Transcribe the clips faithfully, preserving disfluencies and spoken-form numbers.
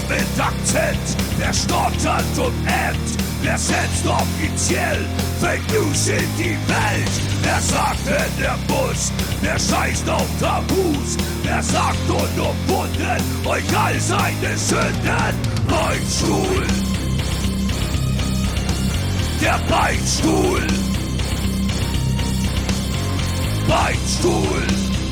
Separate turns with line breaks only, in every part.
mit Akzent, wer stottert und ämmt, wer setzt offiziell Fake News in die Welt. Wer sagt in der Bus, wer scheißt auf Tabus, wer sagt unumwunden euch all seine Sünden. Beinstuhl, der Beinstuhl, Beinstuhl,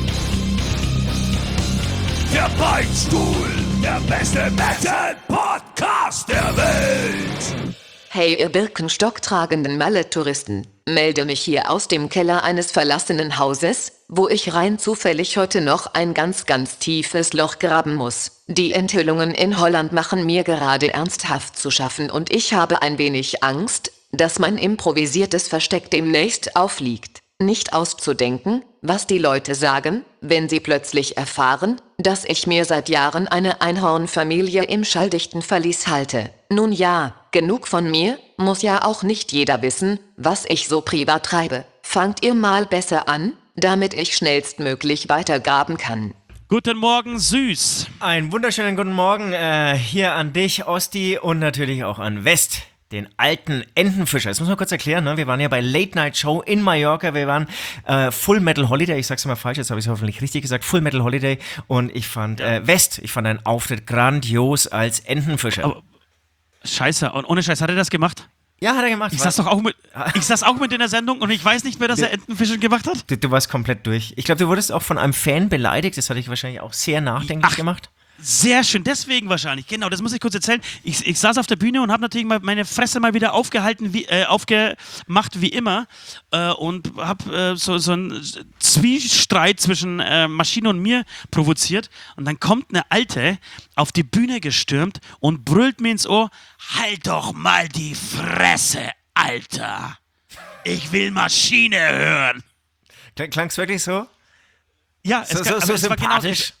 der Beinstuhl, der beste Metal-Podcast der Welt.
Hey ihr Birkenstock-tragenden Malle-Touristen, melde mich hier aus dem Keller eines verlassenen Hauses, wo ich rein zufällig heute noch ein ganz ganz tiefes Loch graben muss. Die Enthüllungen in Holland machen mir gerade ernsthaft zu schaffen und ich habe ein wenig Angst, dass mein improvisiertes Versteck demnächst aufliegt. Nicht auszudenken, was die Leute sagen, wenn sie plötzlich erfahren, dass ich mir seit Jahren eine Einhornfamilie im schalldichten Verlies halte. Nun ja, genug von mir, muss ja auch nicht jeder wissen, was ich so privat treibe. Fangt ihr mal besser an, damit ich schnellstmöglich weitergraben kann.
Guten Morgen, Süß.
Einen wunderschönen guten Morgen äh, hier an dich, Osti, und natürlich auch an West. Den alten Entenfischer. Das muss man kurz erklären, ne? Wir waren ja bei Late Night Show in Mallorca. Wir waren äh, Full Metal Holiday. Ich sag's mal falsch, jetzt habe ich es hoffentlich richtig gesagt. Full Metal Holiday. Und ich fand, äh, West, ich fand deinen Auftritt grandios als Entenfischer.
Aber, scheiße, und ohne Scheiß, hat er das gemacht?
Ja, hat er gemacht.
Ich saß doch auch mit, ich saß auch mit in der Sendung und ich weiß nicht mehr, dass er Entenfischen gemacht hat.
Du, du warst komplett durch. Ich glaube, du wurdest auch von einem Fan beleidigt. Das hat dich wahrscheinlich auch sehr nachdenklich
Ach.
gemacht.
Sehr schön, deswegen wahrscheinlich. Genau, das muss ich kurz erzählen. Ich, ich saß auf der Bühne und habe natürlich mal meine Fresse mal wieder aufgehalten, wie, äh, aufgemacht wie immer äh, und habe äh, so, so einen Zwiestreit zwischen äh, Maschine und mir provoziert. Und dann kommt eine Alte auf die Bühne gestürmt und brüllt mir ins Ohr: Halt doch mal die Fresse, Alter! Ich will Maschine hören!
Klang's wirklich so?
Ja, es,
So,
kann,
so,
aber
so
es war genau
sympathisch.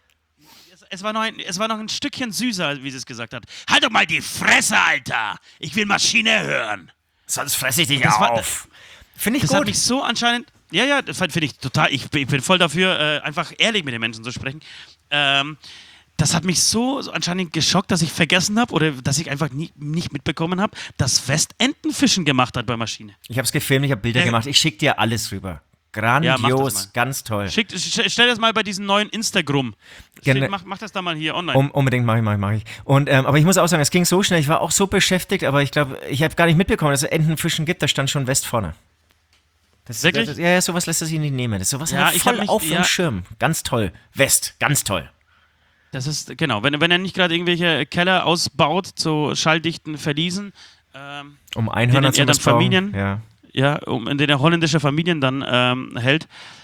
Es war, noch ein, es war noch ein Stückchen süßer, wie sie es gesagt hat. Halt doch mal die Fresse, Alter! Ich will Maschine hören!
Sonst fresse ich dich
Das war-
auf. Finde ich
Das
gut.
hat mich so anscheinend... Ja, ja, das finde ich total... Ich, bin- ich bin voll dafür, äh, einfach ehrlich mit den Menschen zu sprechen. Ähm, das hat mich so, so anscheinend geschockt, dass ich vergessen habe oder dass ich einfach nie, nicht mitbekommen habe, dass West Entenfischen gemacht hat bei Maschine.
Ich habe es gefilmt, ich habe Bilder
Ja.
gemacht. Ich schicke dir alles rüber.
Ja, mach das
Grandios,
mal.
ganz toll.
Schick, st- stell das mal bei diesem neuen Instagram.
Gerne.
Schick, mach, mach das da mal hier online.
Um, unbedingt mache ich, mache ich, mache ich. Und, ähm, aber ich muss auch sagen, es ging so schnell, ich war auch so beschäftigt, aber ich glaube, ich habe gar nicht mitbekommen, dass es Entenfischen gibt, da stand schon West vorne. Das,
Wirklich?
Das, ja, ja, sowas lässt er sich nicht nehmen. Das ist sowas
Ja,
hat er
ich
voll
hab mich-
auf
ja.
dem Schirm. Ganz toll. West, ganz toll.
Das ist, genau, wenn, wenn er nicht gerade irgendwelche Keller ausbaut zu schalldichten Verliesen, ähm,
Um Einhörner
denen
zu
er dann
missbrauchen.
Familien-
Ja.
ja, um, in denen er holländische Familien dann ähm, hält,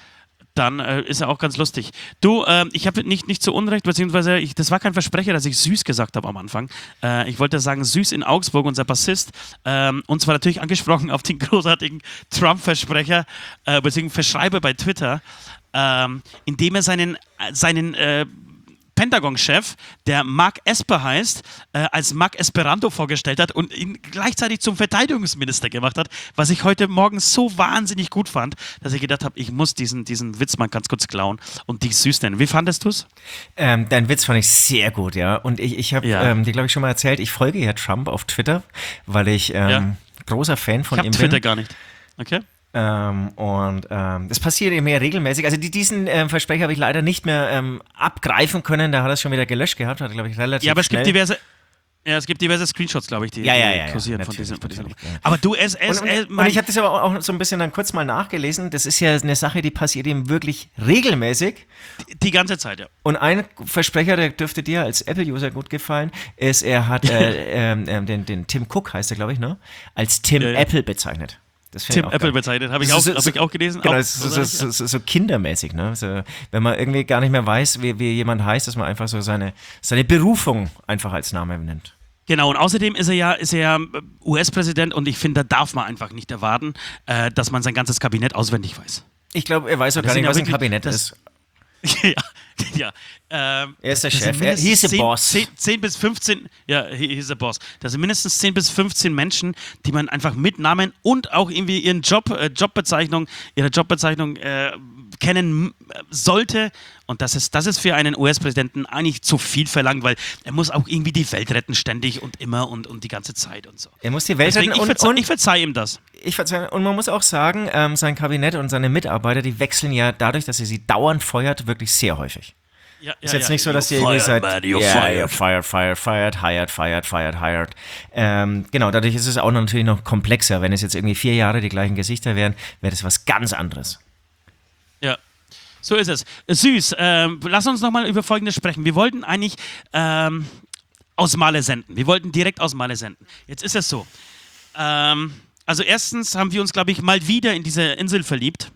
dann äh, ist er auch ganz lustig. Du, ähm, ich habe nicht, nicht zu Unrecht, beziehungsweise ich, das war kein Versprecher, dass ich Süß gesagt habe am Anfang. Äh, ich wollte sagen, Süß in Augsburg, unser Bassist, ähm, und zwar natürlich angesprochen auf den großartigen Trump-Versprecher, äh, beziehungsweise Verschreiber bei Twitter, ähm, indem er seinen, seinen äh, Pentagon-Chef, der Mark Esper heißt, äh, als Mark Esperanto vorgestellt hat und ihn gleichzeitig zum Verteidigungsminister gemacht hat, was ich heute Morgen so wahnsinnig gut fand, dass ich gedacht habe, ich muss diesen, diesen Witz mal ganz kurz klauen und dich süß nennen. Wie fandest du es?
Ähm, dein Witz fand ich sehr gut, ja. Und ich, ich habe
Ja.
ähm, dir, glaube ich, schon mal erzählt, ich folge ja Trump auf Twitter, weil ich ähm,
Ja.
großer Fan von
Ich habe
ihm
Twitter
bin.
gar nicht. Okay?
Ähm, und ähm, das passiert eben mehr regelmäßig. Also die, diesen ähm, Versprecher habe ich leider nicht mehr ähm, abgreifen können. Da hat er es schon wieder gelöscht gehabt. Hat, glaube ich, relativ
Ja, aber es
schnell.
gibt diverse... Ja, es gibt diverse Screenshots, glaube ich, die,
Ja, ja,
die
ja, ja,
kursieren von
natürlich,
diesem. Von diesem.
natürlich, ja.
Aber du, es, es,
Und,
es
und, und ich habe das aber auch so ein bisschen dann kurz mal nachgelesen. Das ist ja eine Sache, die passiert ihm wirklich regelmäßig.
die ganze Zeit, ja.
Und ein Versprecher, der dürfte dir als Apple-User gut gefallen, ist, er hat äh, ähm, ähm, den, den Tim Cook, heißt er, glaube ich, ne? Als Tim
Ja, ja.
Apple bezeichnet. Das finde
Tim
ich auch
Apple
geil.
bezeichnet, habe ich,
So-
auch-
so-
hab ich auch gelesen.
Genau,
Auch
das ist so, so,
großartig,
so, so, so kindermäßig, ne? So, wenn man irgendwie gar nicht mehr weiß, wie, wie jemand heißt, dass man einfach so seine, seine Berufung einfach als Name nennt.
Genau, und außerdem ist er ja, ist er ja U S-Präsident und ich finde, da darf man einfach nicht erwarten, äh, dass man sein ganzes Kabinett auswendig weiß.
Ich glaube, er weiß auch
Das
gar
sind
nicht,
ja
was ein
wirklich-
Kabinett
das-
ist.
ja, Ja, ähm,
Er ist der
das sind
Chef. Er,
mindestens
he's the
zehn,
boss.
zehn, zehn bis fünfzehn, ja, he, he's the boss. Das sind mindestens zehn bis fünfzehn Menschen, die man einfach mit Namen und auch irgendwie ihren Job, äh, Jobbezeichnung, ihre Jobbezeichnung äh, kennen äh, sollte. Und das ist, das ist für einen U S-Präsidenten eigentlich zu viel verlangt, weil er muss auch irgendwie die Welt retten, ständig und immer und, und die ganze Zeit und so.
Er muss die Welt
Deswegen,
retten
ich,
und,
verzeih,
und
ich verzeih ihm das.
Ich verzeihe, und man muss auch sagen, ähm, sein Kabinett und seine Mitarbeiter, die wechseln ja dadurch, dass er sie dauernd feuert, wirklich sehr häufig.
Ja,
Ist
ja,
jetzt
ja.
nicht so, dass die
You're
irgendwie
fired,
seit
man, you're
yeah,
fired.
you're fired, fired, fired, hired, fired, fired, hired. Ähm, genau, dadurch ist es auch noch natürlich noch komplexer. Wenn es jetzt irgendwie vier Jahre die gleichen Gesichter wären, wäre das was ganz anderes.
Ja, so ist es. Süß, ähm, lass uns nochmal über Folgendes sprechen. Wir wollten eigentlich ähm, aus Male senden. Wir wollten direkt aus Male senden. Jetzt ist es so. Ähm, also erstens haben wir uns, glaube ich, mal wieder in diese Insel verliebt.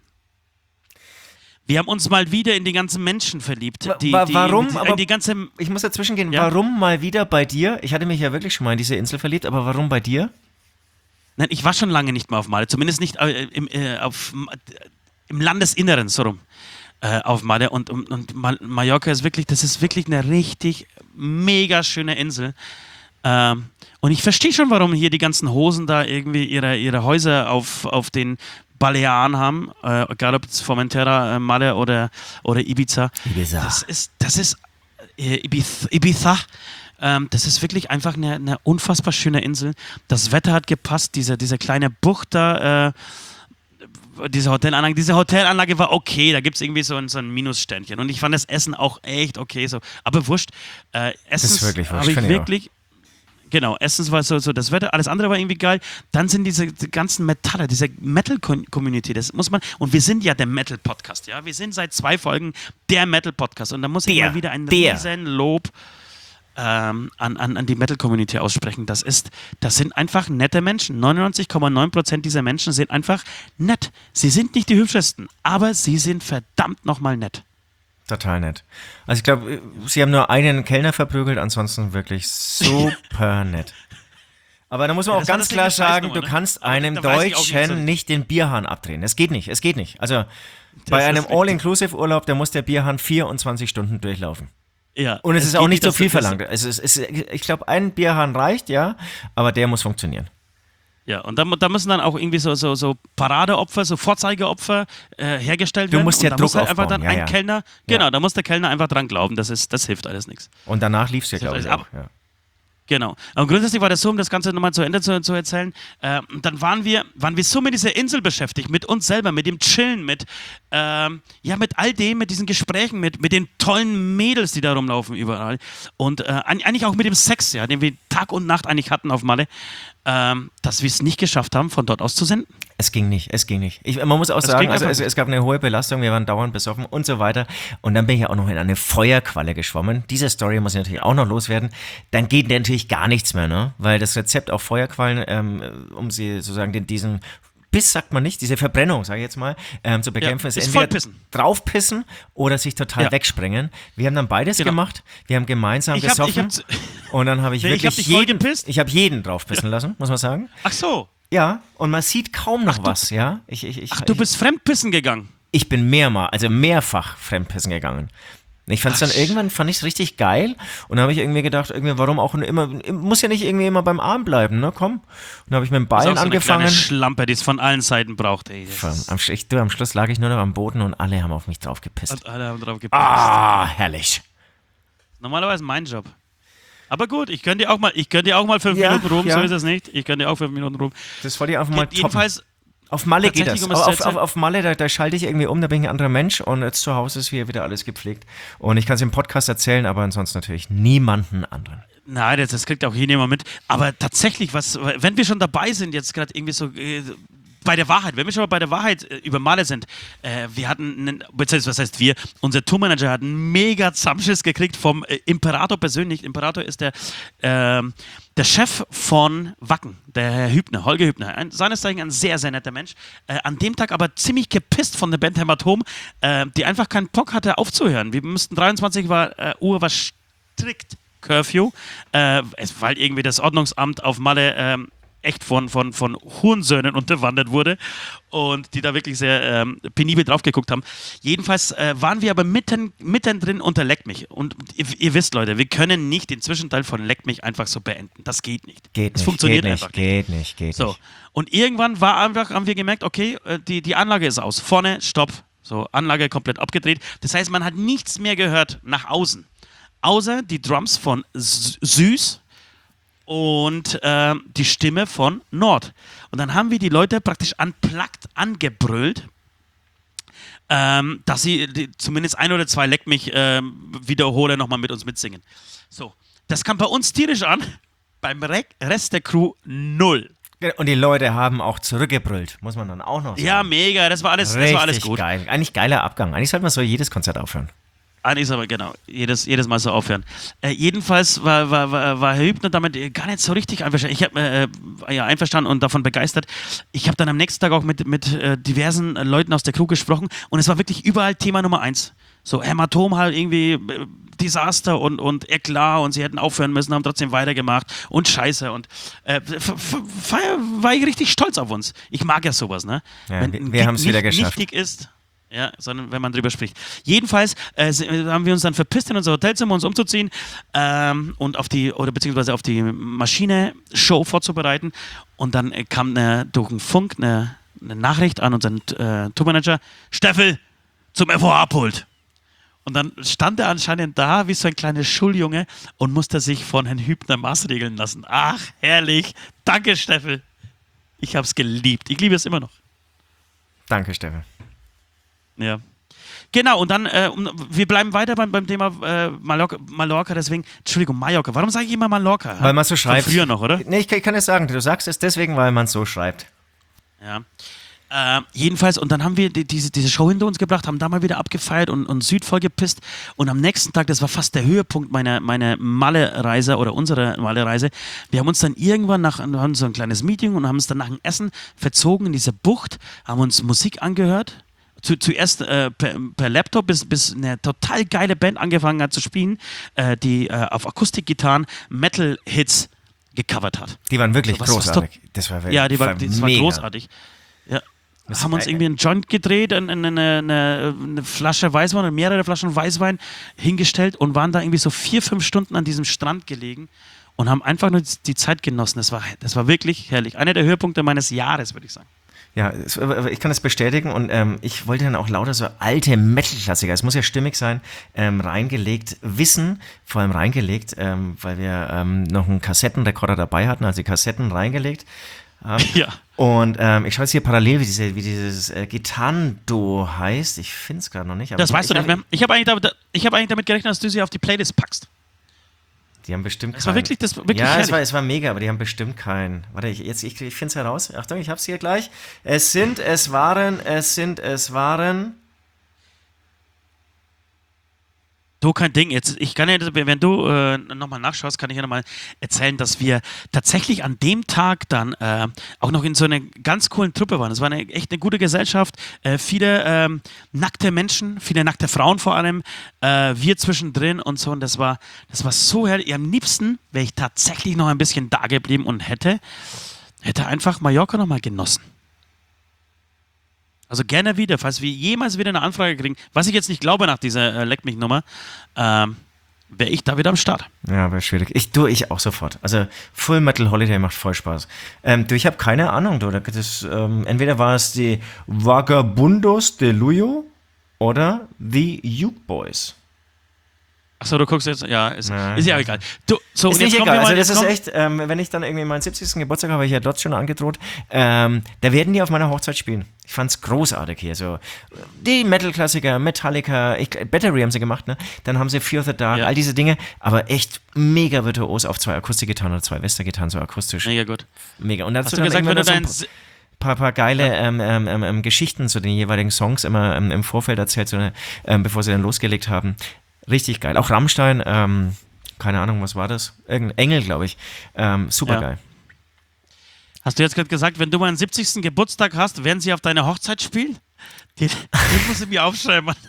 Wir haben uns mal wieder in die ganzen Menschen verliebt. Die,
Wa-
die,
warum?
Die,
Aber
die ganze,
ich muss dazwischen gehen.
Ja?
Warum mal wieder bei dir? Ich hatte mich ja wirklich schon mal in diese Insel verliebt, aber warum bei dir?
nein, ich war schon lange nicht mehr auf Male. Zumindest nicht äh, im, äh, auf, im Landesinneren, so rum. Äh, auf Male. Und, und, und Mallorca ist wirklich, das ist wirklich eine richtig mega schöne Insel. Ähm, und ich verstehe schon, warum hier die ganzen Hosen da irgendwie ihre, ihre Häuser auf, auf den Balearen haben, äh, egal ob es Formentera, äh, Malle oder, oder Ibiza.
Ibiza.
Das ist, das ist äh, Ibiza. Ibiza. Ähm, das ist wirklich einfach eine, eine unfassbar schöne Insel. Das Wetter hat gepasst, diese, diese kleine Bucht da, äh, diese Hotelanlage, diese Hotelanlage war okay, da gibt es irgendwie so ein, so ein Minussternchen. Und ich fand das Essen auch echt okay. So. Aber wurscht, äh, Essens
wirklich wurscht,
habe ich
finde ich auch.
wirklich. Genau, erstens war so, so das Wetter, alles andere war irgendwie geil. Dann sind diese die ganzen Metaller, diese Metal-Community, das muss man, und wir sind ja der Metal-Podcast, ja. Wir sind seit zwei Folgen der Metal-Podcast und da muss ich
Der,
mal wieder ein
der.
riesen Lob ähm, an, an, an die Metal-Community aussprechen. Das ist, das sind einfach nette Menschen. neunundneunzig Komma neun Prozent dieser Menschen sind einfach nett. Sie sind nicht die hübschesten, aber sie sind verdammt nochmal nett.
Total nett. Also ich glaube, sie haben nur einen Kellner verprügelt, ansonsten wirklich super nett. Aber da muss man
Ja,
auch
das war
ganz
das
klar
Ding, die
sagen,
Scheißnummer,
du
ne?
kannst
Aber
einem
da weiß ich auch nicht
Deutschen
so-
nicht den Bierhahn abdrehen. Das geht nicht, es geht nicht. Also bei
ist
einem
richtig.
All-Inclusive-Urlaub, da muss der Bierhahn vierundzwanzig Stunden durchlaufen.
Ja,
Und es, ist
geht
auch nicht so
dass-
viel
dass-
verlangt. Es ist, es ist, ich glaube, ein Bierhahn reicht, ja, aber der muss funktionieren.
Ja, und da, mu- da müssen dann auch irgendwie so, so, so Paradeopfer, so Vorzeigeopfer äh, hergestellt
Du
werden.
musst
und
ja
da
Druck
muss halt einfach
aufbauen,
dann
ja,
ein
ja.
Kellner, genau, da muss der Kellner einfach dran glauben, das, ist, das hilft alles nichts.
Und danach lief es ja,
Das
glaube
ist
ich,
alles
auch. Ja.
Genau. Aber grundsätzlich war das so, um das Ganze nochmal zu Ende zu, zu erzählen. Äh, dann waren wir, waren wir so mit dieser Insel beschäftigt, mit uns selber, mit dem Chillen, mit, ähm, ja, mit all dem, mit diesen Gesprächen, mit, mit den tollen Mädels, die da rumlaufen überall. Und äh, eigentlich auch mit dem Sex, ja, den wir Tag und Nacht eigentlich hatten auf Malle, ähm, dass wir es nicht geschafft haben, von dort aus zu senden.
Es ging nicht, es ging nicht. Ich, man muss auch
Es
sagen,
ging
also
einfach
es,
nicht.
es gab eine hohe Belastung, wir waren dauernd besoffen und so weiter. Und dann bin ich ja auch noch in eine Feuerqualle geschwommen. Diese Story muss ich natürlich auch noch loswerden. Dann geht natürlich gar nichts mehr, ne? Weil das Rezept auf Feuerquallen, ähm, um sie sozusagen den, diesen Biss, sagt man nicht, diese Verbrennung, sage ich jetzt mal, ähm, zu bekämpfen,
Ja,
ist
ist
entweder
vollpissen.
draufpissen oder sich total
Ja.
wegsprengen. Wir haben dann beides
Genau.
gemacht. Wir haben gemeinsam
Ich hab- ich
gesoffen.
hab-
und dann habe ich
Nee, ich
wirklich
hab dich voll
jeden,
gepisst.
ich habe jeden draufpissen lassen, muss man sagen.
Ach so.
Ja, und man sieht kaum noch
du-
was, ja. Ich, ich, ich,
Ach, du
ich,
bist fremdpissen gegangen.
ich bin mehrmal, also mehrfach fremdpissen gegangen. Ich fand es dann
Ach,
irgendwann, fand ich es richtig geil und dann habe ich irgendwie gedacht, irgendwie, warum auch immer, muss ja nicht irgendwie immer beim Arm bleiben, ne, komm. Und dann habe ich mit dem
Das ist
Bein
auch so eine
angefangen.
kleine Schlampe, die es von allen Seiten braucht. Ey. Das
Am,
ist-
am, Sch- ich, du, am Schluss lag ich nur noch am Boden und alle haben auf mich drauf gepisst.
Und alle haben drauf gepasst.
Ah, herrlich.
Normalerweise mein Job. Aber gut, ich gönne dir auch mal, ich gönn dir auch mal fünf
Ja,
Minuten Ruhm,
ja.
so ist es nicht. Ich gönne dir auch fünf Minuten Ruhm.
Das wollte ich einfach mal toppen.
Jedenfalls,
Auf Malle geht das.
tatsächlich, um es zu
Auf, auf,
erzählen-
auf Malle, da, da schalte ich irgendwie um, da bin ich ein anderer Mensch und jetzt zu Hause ist hier wieder alles gepflegt. Und ich kann es im Podcast erzählen, aber ansonsten natürlich niemanden anderen.
nein, das, das kriegt auch hier niemand mit. Aber tatsächlich, was, wenn wir schon dabei sind, jetzt gerade irgendwie so äh, bei der Wahrheit, wenn wir schon mal bei der Wahrheit äh, über Male sind, äh, wir hatten, einen, beziehungsweise, was heißt wir, unser Tourmanager hat einen mega Zusammenschiss gekriegt vom äh, Imperator persönlich. Imperator ist der, ähm, der Chef von Wacken, der Herr Hübner, Holger Hübner, ein, seines Zeichens ein sehr, sehr netter Mensch. Äh, an dem Tag aber ziemlich gepisst von der Band Hämatom, äh, die einfach keinen Bock hatte aufzuhören. Wir mussten dreiundzwanzig war, äh, Uhr war strikt Curfew, äh, es, weil irgendwie das Ordnungsamt auf Malle ähm, echt von, von, von Hurensöhnen unterwandert wurde und die da wirklich sehr ähm, penibel drauf geguckt haben. Jedenfalls äh, waren wir aber mitten, mittendrin unter Leck mich. Und ihr, ihr wisst, Leute, wir können nicht den Zwischenteil von Leck mich einfach so beenden. Das geht nicht.
Geht
das
nicht,
funktioniert
geht
einfach
nicht. Geht nicht, geht
so.
nicht.
Und irgendwann war einfach, haben wir gemerkt, okay, äh, die, die Anlage ist aus. Vorne, Stopp. So, Anlage komplett abgedreht. Das heißt, man hat nichts mehr gehört nach außen. Außer die Drums von S- Süß und äh, die Stimme von Nord. Und dann haben wir die Leute praktisch unplugged angebrüllt, ähm, dass sie die, zumindest ein oder zwei Leck mich äh, Wiederhole nochmal mit uns mitsingen. So, das kam bei uns tierisch an, beim Re- Rest der Crew null.
Und die Leute haben auch zurückgebrüllt, muss man dann auch noch sagen.
Ja, mega, das war alles, das war alles gut.
Geil. Eigentlich geiler Abgang. Eigentlich sollte man so jedes Konzert aufhören.
Eigentlich aber genau, jedes, jedes Mal so aufhören. Äh, jedenfalls war, war, war, war Herr Hübner damit gar nicht so richtig einverstanden. Ich habe äh, ja, einverstanden und davon begeistert. Ich habe dann am nächsten Tag auch mit, mit äh, diversen äh, Leuten aus der Crew gesprochen und es war wirklich überall Thema Nummer eins. So Hämatom halt irgendwie äh, Desaster und, und Eklat und sie hätten aufhören müssen, haben trotzdem weitergemacht und Scheiße und äh, f- f- war, war ich richtig stolz auf uns. Ich mag ja sowas, ne?
Ja,
Wenn
wir
ein
wir
Gig
haben es wieder
nicht
geschafft.
nichtig ist, ja, sondern wenn man drüber spricht. Jedenfalls äh, haben wir uns dann verpisst, in unser Hotelzimmer uns umzuziehen ähm, und auf die, oder beziehungsweise auf die Maschine-Show vorzubereiten. Und dann äh, kam eine, durch den Funk eine, eine Nachricht an unseren äh, Tourmanager, Steffel, zum F O A-Pult. Und dann stand er anscheinend da wie so ein kleiner Schuljunge und musste sich von Herrn Hübner maßregeln lassen. Ach, herrlich. Danke, Steffel. Ich hab's geliebt. Ich liebe es immer noch.
Danke, Steffen.
Ja. Genau, und dann, äh, um, wir bleiben weiter beim, beim Thema äh, Mallorca, Mallorca, deswegen, Entschuldigung, Mallorca. Warum sage ich immer Mallorca?
Weil man so schreibt.
Von früher noch, oder?
Nee, ich kann, ich kann es sagen. Du sagst es deswegen, weil man es so schreibt.
Ja. Äh, jedenfalls, und dann haben wir die, diese, diese Show hinter uns gebracht, haben da mal wieder abgefeiert und, und Süd voll gepisst. Und am nächsten Tag, das war fast der Höhepunkt meiner, meiner Malle-Reise oder unserer Malle-Reise, wir haben uns dann irgendwann nach, wir haben so ein kleines Meeting und haben uns dann nach dem Essen verzogen in diese Bucht, haben uns Musik angehört. Zu, zuerst äh, per, per Laptop, bis, bis eine total geile Band angefangen hat zu spielen, äh, die äh, auf Akustikgitarren Metal-Hits gecovert hat.
Die waren wirklich
So, was- was
großartig. Das war,
Ja, die war,
war
das war
mega.
großartig. Ja.
Das
Haben uns
war-
irgendwie einen Joint gedreht, eine, eine, eine, eine Flasche Weißwein oder mehrere Flaschen Weißwein hingestellt und waren da irgendwie so vier, fünf Stunden an diesem Strand gelegen und haben einfach nur die Zeit genossen. Das war, das war wirklich herrlich. Einer der Höhepunkte meines Jahres, würde ich sagen.
Ja, es- ich kann das bestätigen und ähm, ich wollte dann auch lauter so alte Metal-Klassiker, es muss ja stimmig sein, ähm, reingelegt, Wissen vor allem reingelegt, ähm, weil wir ähm, noch einen Kassettenrekorder dabei hatten, also die Kassetten reingelegt haben.
Ja.
Und ähm, ich schaue jetzt hier parallel, wie, diese, wie dieses äh, Gitarrenduo heißt. Ich finde es gerade noch nicht. Aber
Das
ich,
weißt du
ich,
nicht mehr. Ich habe eigentlich, damit- ich hab eigentlich damit gerechnet, dass du sie auf die Playlist packst.
Die haben bestimmt
Das war
keinen-
wirklich, das war wirklich
Ja, es
herrlich.
war, es war mega, aber die haben bestimmt keinen. Warte, ich, jetzt, ich, ich finde es heraus. Achtung, ich hab's hier gleich. Es sind, es waren, es sind, es waren.
Du, kein Ding. Jetzt, ich kann ja, wenn du äh, nochmal nachschaust, kann ich ja nochmal erzählen, dass wir tatsächlich an dem Tag dann äh, auch noch in so einer ganz coolen Truppe waren. Es war eine, echt eine gute Gesellschaft. Äh, viele ähm, nackte Menschen, viele nackte Frauen vor allem. Äh, wir zwischendrin und so. Und das war, das war so herrlich. Am liebsten wäre ich tatsächlich noch ein bisschen da geblieben und hätte, hätte einfach Mallorca nochmal genossen. Also gerne wieder, falls wir jemals wieder eine Anfrage kriegen, was ich jetzt nicht glaube nach dieser äh, Leck mich Nummer, ähm, wäre ich da wieder am Start.
Ja, wäre schwierig. Ich tue ich auch sofort. Also Full Metal Holiday macht voll Spaß. Ähm, du, ich habe keine Ahnung, du. Das, ähm, entweder war es die Vagabundos de Luyo oder The Uke Boys.
Achso, du guckst jetzt, ja, ist,
Ja.
ist ja egal. Du, so,
Ist
und jetzt
nicht
kommen
egal,
wir mal,
also das
jetzt
ist
kommen-
echt, ähm, wenn ich dann irgendwie meinen siebzigsten Geburtstag habe, ich ja dort schon angedroht, ähm, da werden die auf meiner Hochzeit spielen. Ich fand's großartig hier, so die Metal-Klassiker, Metallica, ich, Battery haben sie gemacht, ne? Dann haben sie Fear of the Dark,
Ja.
all diese Dinge, aber echt mega virtuos auf zwei Akustikgitarren oder zwei Wester-Gitarren, so akustisch,
Mega gut.
mega. Und dazu
Hast du
dann
gesagt, wenn
irgendwann
du
noch so
dein.
ein paar, paar geile ähm, ähm, ähm, ähm, Geschichten zu den jeweiligen Songs immer ähm, im Vorfeld erzählt, so, eine, ähm, bevor sie dann losgelegt haben. Richtig geil. Auch Rammstein, ähm, keine Ahnung, was war das? Irgendein Engel, glaube ich. Ähm, super
Ja.
geil.
Hast du jetzt gerade gesagt, wenn du meinen siebzigsten Geburtstag hast, werden sie auf deine Hochzeit spielen? Den, den musst du mir aufschreiben, Mann.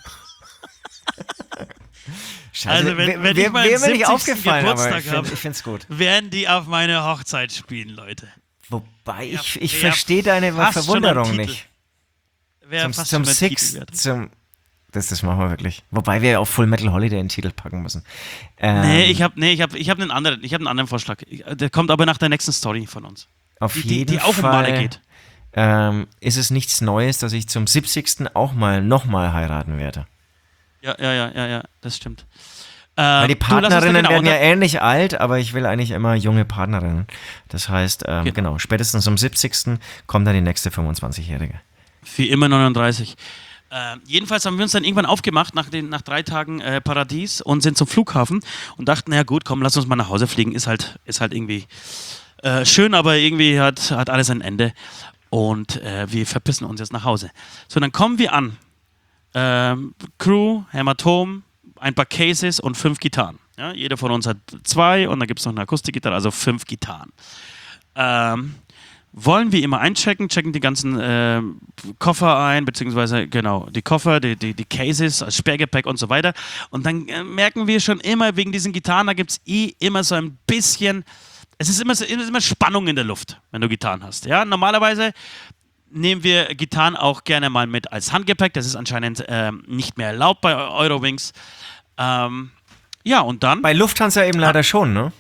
Scheiße,
Also, wenn-
wer-
wenn
wer-
ich meinen
wäre mir nicht
siebzigsten
aufgefallen, aber
Geburtstag
ich finde
habe.
es gut.
Werden die auf meine Hochzeit spielen, Leute?
Wobei,
Ja,
ich, ich
wär
verstehe deine
fast schon
Verwunderung
ein Titel.
nicht.
Wäre
Zum,
fast
zum
schon ein
Six,
Titel wert.
zum... Das, das machen wir wirklich. Wobei wir auf Full Metal Holiday einen Titel packen müssen. Ähm,
Nee, ich habe nee, ich hab, ich hab einen anderen, ich hab einen anderen Vorschlag. Ich, der kommt aber nach der nächsten Story von uns.
Auf
Die,
jeden
die, die auch um
Fall
Male geht.
Ähm, ist es nichts Neues, dass ich zum siebzigsten auch mal nochmal heiraten werde.
Ja, ja, ja, ja, ja, das stimmt.
Weil die
Ähm, du, lass uns da
Partnerinnen
genau,
werden ja
ne?
ähnlich alt, aber ich will eigentlich immer junge Partnerinnen. Das heißt, ähm,
Genau.
genau, spätestens zum siebzigsten kommt dann die nächste fünfundzwanzigjährige.
Für immer neununddreißig. Äh, jedenfalls haben wir uns dann irgendwann aufgemacht nach, den, nach drei Tagen äh, Paradies und sind zum Flughafen und dachten, na gut, komm, lass uns mal nach Hause fliegen. Ist halt, ist halt irgendwie äh, schön, aber irgendwie hat, hat alles ein Ende. Und äh, wir verpissen uns jetzt nach Hause. So, dann kommen wir an. Ähm, Crew, Hämatom, ein paar Cases und fünf Gitarren. Ja, jeder von uns hat zwei und dann gibt es noch eine Akustikgitarre, also fünf Gitarren. Ähm, wollen wir immer einchecken, checken die ganzen äh, Koffer ein, beziehungsweise genau, die Koffer, die, die, die Cases, als Sperrgepäck und so weiter. Und dann äh, merken wir schon immer, wegen diesen Gitarren, da gibt es eh immer so ein bisschen, es ist immer, so, es ist immer Spannung in der Luft, wenn du Gitarren hast. Ja, normalerweise nehmen wir Gitarren auch gerne mal mit als Handgepäck, das ist anscheinend ähm, nicht mehr erlaubt bei Eurowings. Ähm, ja, und dann...
Bei Lufthansa eben leider schon, ne?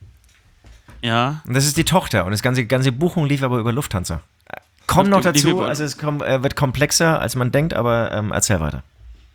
Ja.
Und das ist die Tochter und das ganze, ganze Buchung lief aber über Lufthansa. Kommt noch
Lief
dazu,
über-
also es kommt, äh, wird komplexer, als man denkt, aber ähm, erzähl weiter.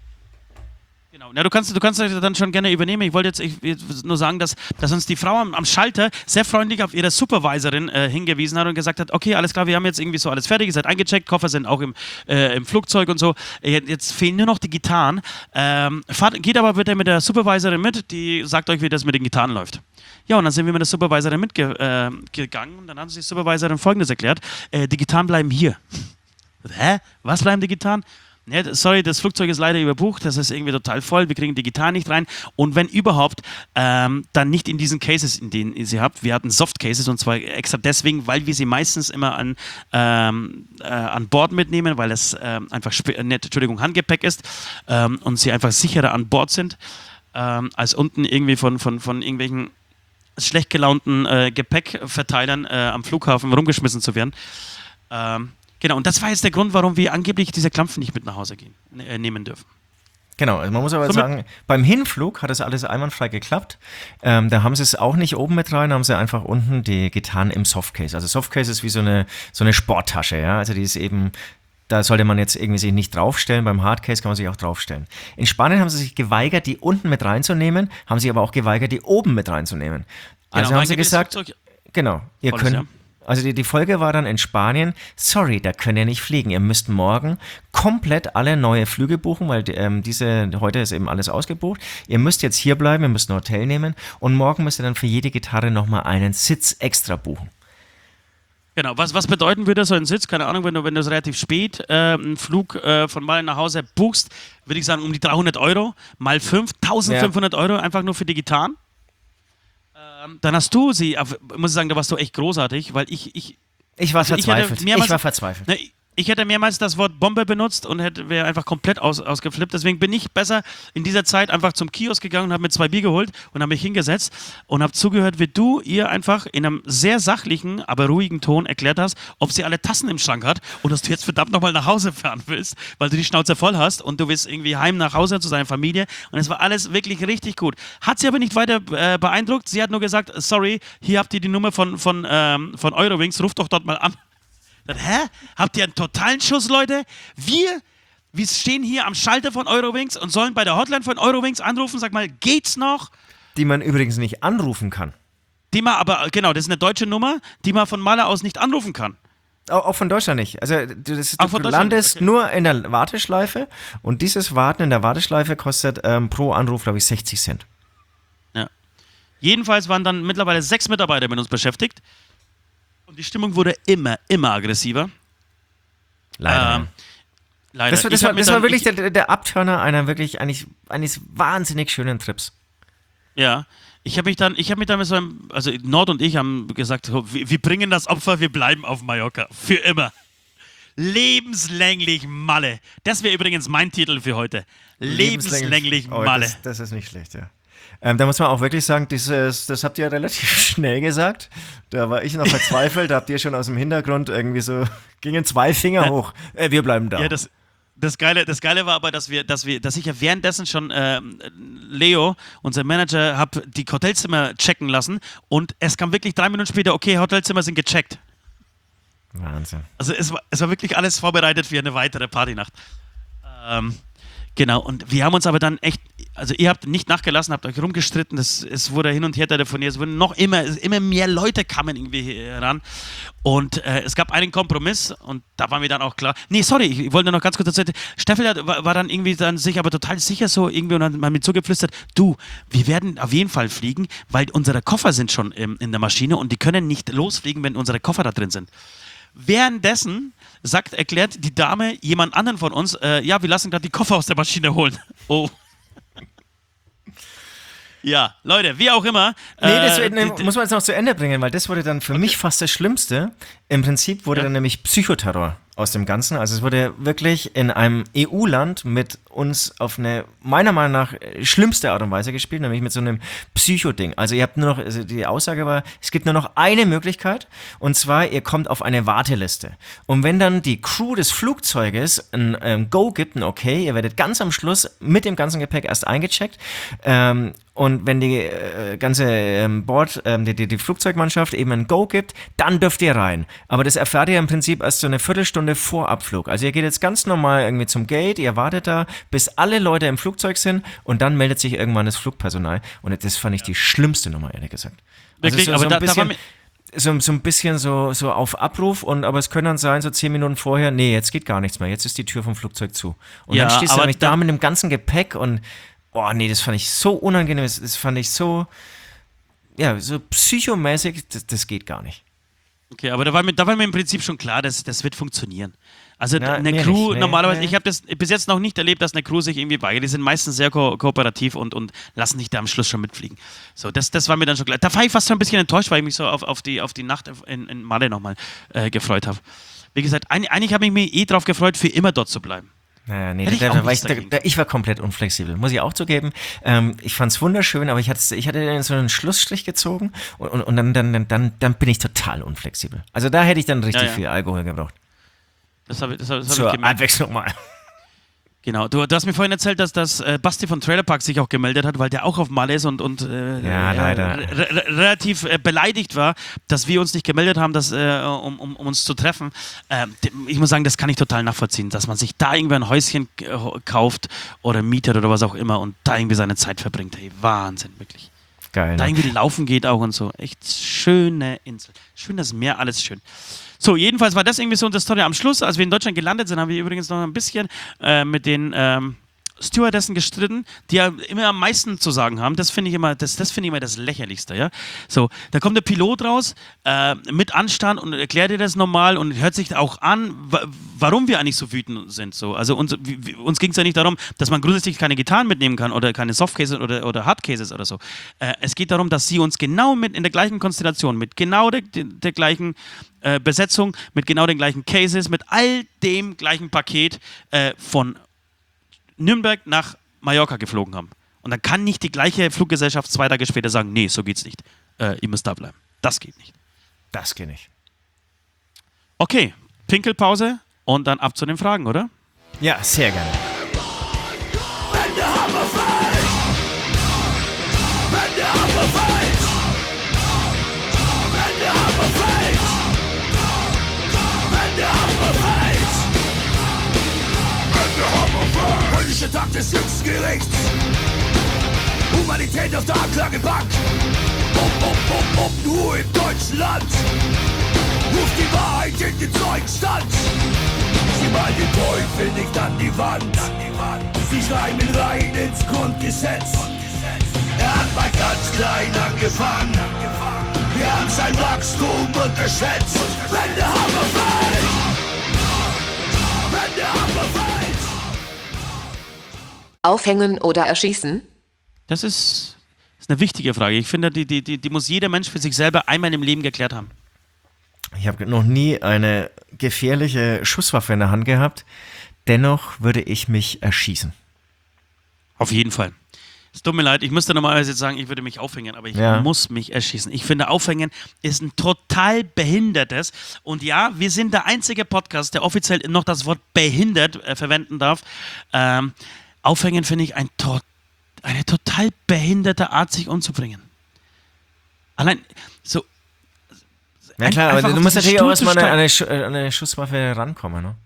Genau. Ja, du kannst, du kannst das dann schon gerne übernehmen. Ich wollte jetzt ich, will nur sagen, dass, dass uns die Frau am, am Schalter sehr freundlich auf ihre Supervisorin äh, hingewiesen hat und gesagt hat, okay, alles klar, wir haben jetzt irgendwie so alles fertig, ihr seid eingecheckt, Koffer sind auch im, äh, im Flugzeug und so. Äh, Jetzt fehlen nur noch die Gitarren. Ähm, fahrt, geht aber bitte mit der Supervisorin mit, die sagt euch, wie das mit den Gitarren läuft. Ja, und dann sind wir mit der Supervisorin mitgegangen äh, gegangen und dann hat uns die Supervisorin Folgendes erklärt, äh, die Gitarren bleiben hier. Hä? Was bleiben die Gitarren? Nee, sorry, das Flugzeug ist leider überbucht, das ist irgendwie total voll, wir kriegen die Gitarren nicht rein und wenn überhaupt, ähm, dann nicht in diesen Cases, in denen ihr sie habt. Wir hatten Soft-Cases und zwar extra deswegen, weil wir sie meistens immer an, ähm, äh, an Bord mitnehmen, weil es ähm, einfach, sp- nicht, Entschuldigung, Handgepäck ist ähm, und sie einfach sicherer an Bord sind, ähm, als unten irgendwie von, von, von irgendwelchen schlecht gelaunten äh, Gepäckverteilern äh, am Flughafen rumgeschmissen zu werden. Ähm, Genau, und das war jetzt der Grund, warum wir angeblich diese Klampfen nicht mit nach Hause gehen, äh, nehmen dürfen.
Genau, also man muss aber
Somit-
sagen, beim Hinflug hat das alles einwandfrei geklappt. Ähm, da haben sie es auch nicht oben mit rein, da haben sie einfach unten die Gitarren im Softcase. Also Softcase ist wie so eine, so eine Sporttasche, ja. Also die ist eben, da sollte man jetzt irgendwie sich nicht draufstellen. Beim Hardcase kann man sich auch draufstellen. In Spanien haben sie sich geweigert, die unten mit reinzunehmen, haben sie aber auch geweigert, die oben mit reinzunehmen. Also
Genau,
haben sie
angeblich
gesagt,
das Flugzeug-
genau, ihr
Volles,
könnt.
ja.
Also die, die Folge war dann in Spanien, sorry, da könnt ihr nicht fliegen. Ihr müsst morgen komplett alle neue Flüge buchen, weil ähm, diese, heute ist eben alles ausgebucht. Ihr müsst jetzt hier bleiben, ihr müsst ein Hotel nehmen und morgen müsst ihr dann für jede Gitarre nochmal einen Sitz extra buchen.
Genau, was, was bedeuten würde so ein Sitz? Keine Ahnung, wenn du, wenn du so relativ spät äh, einen Flug äh, von Malen nach Hause buchst, würde ich sagen um die dreihundert Euro, mal fünf, eintausendfünfhundert Euro einfach nur für die Gitarren. Ähm, dann hast du sie, auf- ich muss sagen, da warst du echt großartig, weil ich, ich,
Ich war
Also ich hätte
verzweifelt. Ich,
mehrmals-
war verzweifelt.
ne, ich hätte mehrmals das Wort Bombe benutzt und hätte wäre einfach komplett aus, ausgeflippt. Deswegen bin ich besser in dieser Zeit einfach zum Kiosk gegangen und habe mir zwei Bier geholt und habe mich hingesetzt und habe zugehört, wie du ihr einfach in einem sehr sachlichen, aber ruhigen Ton erklärt hast, ob sie alle Tassen im Schrank hat und dass du jetzt verdammt nochmal nach Hause fahren willst, weil du die Schnauze voll hast und du willst irgendwie heim nach Hause zu seiner Familie. Und es war alles wirklich richtig gut. Hat sie aber nicht weiter äh, beeindruckt. Sie hat nur gesagt, sorry, hier habt ihr die Nummer von, von, ähm, von Eurowings, ruft doch dort mal an. Dann, hä? Habt ihr einen totalen Schuss, Leute? Wir, wir stehen hier am Schalter von Eurowings und sollen bei der Hotline von Eurowings anrufen. Sag mal, geht's noch?
Die man übrigens nicht anrufen kann.
Die man aber, genau, das ist eine deutsche Nummer, die man von Maler aus nicht anrufen kann.
Auch, auch von Deutschland nicht. Also du, das,
Auch
du
von Deutschland
landest
nicht, okay.
nur in der Warteschleife und dieses Warten in der Warteschleife kostet ähm, pro Anruf, glaube ich, sechzig Cent.
Ja. Jedenfalls waren dann mittlerweile sechs Mitarbeiter mit uns beschäftigt. Und die Stimmung wurde immer, immer aggressiver.
Leider.
Ähm, leider.
das war, das
Ich hab
war,
mir
das war
dann-
wirklich
ich,
der, der Abturner einer wirklich eigentlich, eines wahnsinnig schönen Trips.
Ja. Ich habe mich dann, ich habe mich dann mit so einem, also Nord und ich haben gesagt, so, wir, wir bringen das Opfer, wir bleiben auf Mallorca. Für immer. Lebenslänglich Malle. Das wäre übrigens mein Titel für heute. Lebenslänglich
Oh,
Malle.
das, das ist nicht schlecht, ja. Ähm, da muss man auch wirklich sagen, dieses, das habt ihr relativ schnell gesagt. Da war ich noch verzweifelt, da habt ihr schon aus dem Hintergrund irgendwie so, gingen zwei Finger
Ja.
hoch. Äh, wir bleiben da.
Ja, das, das, Geile, das Geile war aber, dass wir, dass wir, dass ich ja währenddessen schon ähm, Leo, unser Manager, hab die Hotelzimmer checken lassen und es kam wirklich drei Minuten später, okay, Hotelzimmer sind gecheckt.
Wahnsinn.
Also es war, es war wirklich alles vorbereitet für eine weitere Partynacht. Ähm, genau, und wir haben uns aber dann echt, also ihr habt nicht nachgelassen, habt euch rumgestritten, das, es wurde hin und her telefoniert, es wurden noch immer, immer mehr Leute kamen irgendwie heran und äh, es gab einen Kompromiss und da waren wir dann auch klar, nee, sorry, ich wollte noch ganz kurz erzählen, Steffel hat- war, war dann irgendwie dann sich aber total sicher so irgendwie und hat mal mit zugeflüstert, du, wir werden auf jeden Fall fliegen, weil unsere Koffer sind schon im, in der Maschine und die können nicht losfliegen, wenn unsere Koffer da drin sind. Währenddessen sagt, erklärt die Dame jemand anderen von uns, äh, ja, wir lassen gerade die Koffer aus der Maschine holen. Oh. Ja, Leute, wie auch immer.
Nee, das
äh,
nee,
die-
muss man jetzt noch zu Ende bringen, weil das wurde dann für mich fast das Schlimmste. Im Prinzip wurde
Ja.
dann nämlich Psychoterror aus dem Ganzen. Also es wurde wirklich in einem E U-Land mit uns auf eine, meiner Meinung nach, äh, schlimmste Art und Weise gespielt, nämlich mit so einem Psycho-Ding. Also ihr habt nur noch, also die Aussage war, es gibt nur noch eine Möglichkeit und zwar, ihr kommt auf eine Warteliste. Und wenn dann die Crew des Flugzeuges ein ähm, Go gibt, ein Okay, ihr werdet ganz am Schluss mit dem ganzen Gepäck erst eingecheckt, ähm, und wenn die äh, ganze ähm, Bord, ähm, die, die, die Flugzeugmannschaft eben ein Go gibt, dann dürft ihr rein. Aber das erfahrt ihr im Prinzip erst so eine Viertelstunde vor Abflug. Also ihr geht jetzt ganz normal irgendwie zum Gate, ihr wartet da, bis alle Leute im Flugzeug sind und dann meldet sich irgendwann das Flugpersonal. Und das fand ich die schlimmste Nummer, ehrlich gesagt.
Wirklich, aber
ein
da- da war
bisschen,
mir-
so, so ein bisschen so, so auf Abruf, und aber es können dann sein, so zehn Minuten vorher, nee, jetzt geht gar nichts mehr, jetzt ist die Tür vom Flugzeug zu. Und
Ja,
dann stehst du
aber
nämlich da
da-
mit dem ganzen Gepäck und oh nee, das fand ich so unangenehm, das, das fand ich so, ja, so psychomäßig, das, das geht gar nicht.
Okay, aber da war, mir, da war mir im Prinzip schon klar, dass das wird funktionieren. Also
Ja,
eine
mir
Crew,
nicht, nee,
normalerweise,
nee.
ich habe das bis jetzt noch nicht erlebt, dass eine Crew sich irgendwie weigert. Die sind meistens sehr ko kooperativ und, und lassen sich da am Schluss schon mitfliegen. So, das, das war mir dann schon klar. Da war ich fast schon ein bisschen enttäuscht, weil ich mich so auf, auf, die, auf die Nacht in, in Malle nochmal äh, gefreut habe. Wie gesagt, ein, eigentlich habe ich mich eh drauf gefreut, für immer dort zu bleiben.
Naja, nee,
Hätte ich
da,
auch
da war ich,
nichts
da,
dagegen.
da, ich war komplett unflexibel, muss ich auch zugeben. Ähm, ich fand es wunderschön, aber ich hatte, ich hatte dann so einen Schlussstrich gezogen und, und, und dann, dann, dann, dann bin ich total unflexibel. Also da hätte ich dann richtig
Ja, ja.
viel Alkohol gebraucht.
Das habe das hab, das hab ich
Zur
gemerkt.
Abwechslung mal.
Genau, du, du hast mir vorhin erzählt, dass, dass äh, Basti von Trailer Park sich auch gemeldet hat, weil der auch auf Malle ist und, und äh,
Ja,
äh,
leider.
re re relativ äh, beleidigt war, dass wir uns nicht gemeldet haben, dass, äh, um, um, um uns zu treffen. Ähm, ich muss sagen, das kann ich total nachvollziehen, dass man sich da irgendwie ein Häuschen äh, kauft oder mietet oder was auch immer und da irgendwie seine Zeit verbringt. Hey, Wahnsinn, wirklich.
Geil.
Da
Ne?
irgendwie laufen geht auch und so. Echt schöne Insel. Schön das Meer, alles schön. So, jedenfalls war das irgendwie so unsere Story am Schluss. Als wir in Deutschland gelandet sind, haben wir übrigens noch ein bisschen äh, mit den ähm, Stewardessen gestritten, die ja immer am meisten zu sagen haben. Das finde ich immer, das, das finde ich immer das Lächerlichste, ja. So, da kommt der Pilot raus äh, mit Anstand und erklärt dir das normal und hört sich auch an, wa warum wir eigentlich so wütend sind. So, also uns, wie, uns ging es ja nicht darum, dass man grundsätzlich keine Gitarren mitnehmen kann oder keine Softcases oder, oder Hardcases oder so. Äh, es geht darum, dass sie uns genau mit in der gleichen Konstellation, mit genau der, der, der gleichen äh, Besetzung, mit genau den gleichen Cases, mit all dem gleichen Paket äh, von Nürnberg nach Mallorca geflogen haben. Und dann kann nicht die gleiche Fluggesellschaft zwei Tage später sagen, nee, so geht's nicht. Äh, ihr müsst da bleiben. Das geht nicht.
Das geht nicht.
Okay, Pinkelpause und dann ab zu den Fragen, oder?
Ja, sehr gerne.
Wenn der Hammer fällt, wenn der Hammer fällt, wenn der Hammer fällt, wenn der Hammer fällt, wenn der Hammer fällt. Höllischer Tag des jüngsten Gerichts, Humanität auf der Anklagebank, ob, ob, ob, ob nur im deutschen Land, ruft die Wahrheit in den Zeugenstand. Sie malen den Teufel nicht an die Wand. Sie schreiben rein ins Grundgesetz. Er hat mal ganz klein angefangen. Wir haben sein Wachstum unterschätzt. Wenn der Hammer fällt, wenn der Hammer fällt.
Aufhängen oder erschießen?
Das ist, ist eine wichtige Frage. Ich finde, die, die, die, die muss jeder Mensch für sich selber einmal im Leben geklärt haben.
Ich habe noch nie eine gefährliche Schusswaffe in der Hand gehabt. Dennoch würde ich mich erschießen.
Auf jeden Fall. Es tut mir leid, ich müsste normalerweise jetzt sagen, ich würde mich aufhängen, aber ich
Ja.
muss mich erschießen. Ich finde, Aufhängen ist ein total behindertes. Und ja, wir sind der einzige Podcast, der offiziell noch das Wort behindert äh, verwenden darf. Ähm, Aufhängen finde ich ein to- eine total behinderte Art, sich umzubringen. Allein so.
Ja
ein-
klar,
einfach
aber du
auf
musst
diesen
natürlich auch
Stuhl
erstmal
zu
an eine,
steigen.
eine, Sch- eine Schusswaffe rankommen, ne?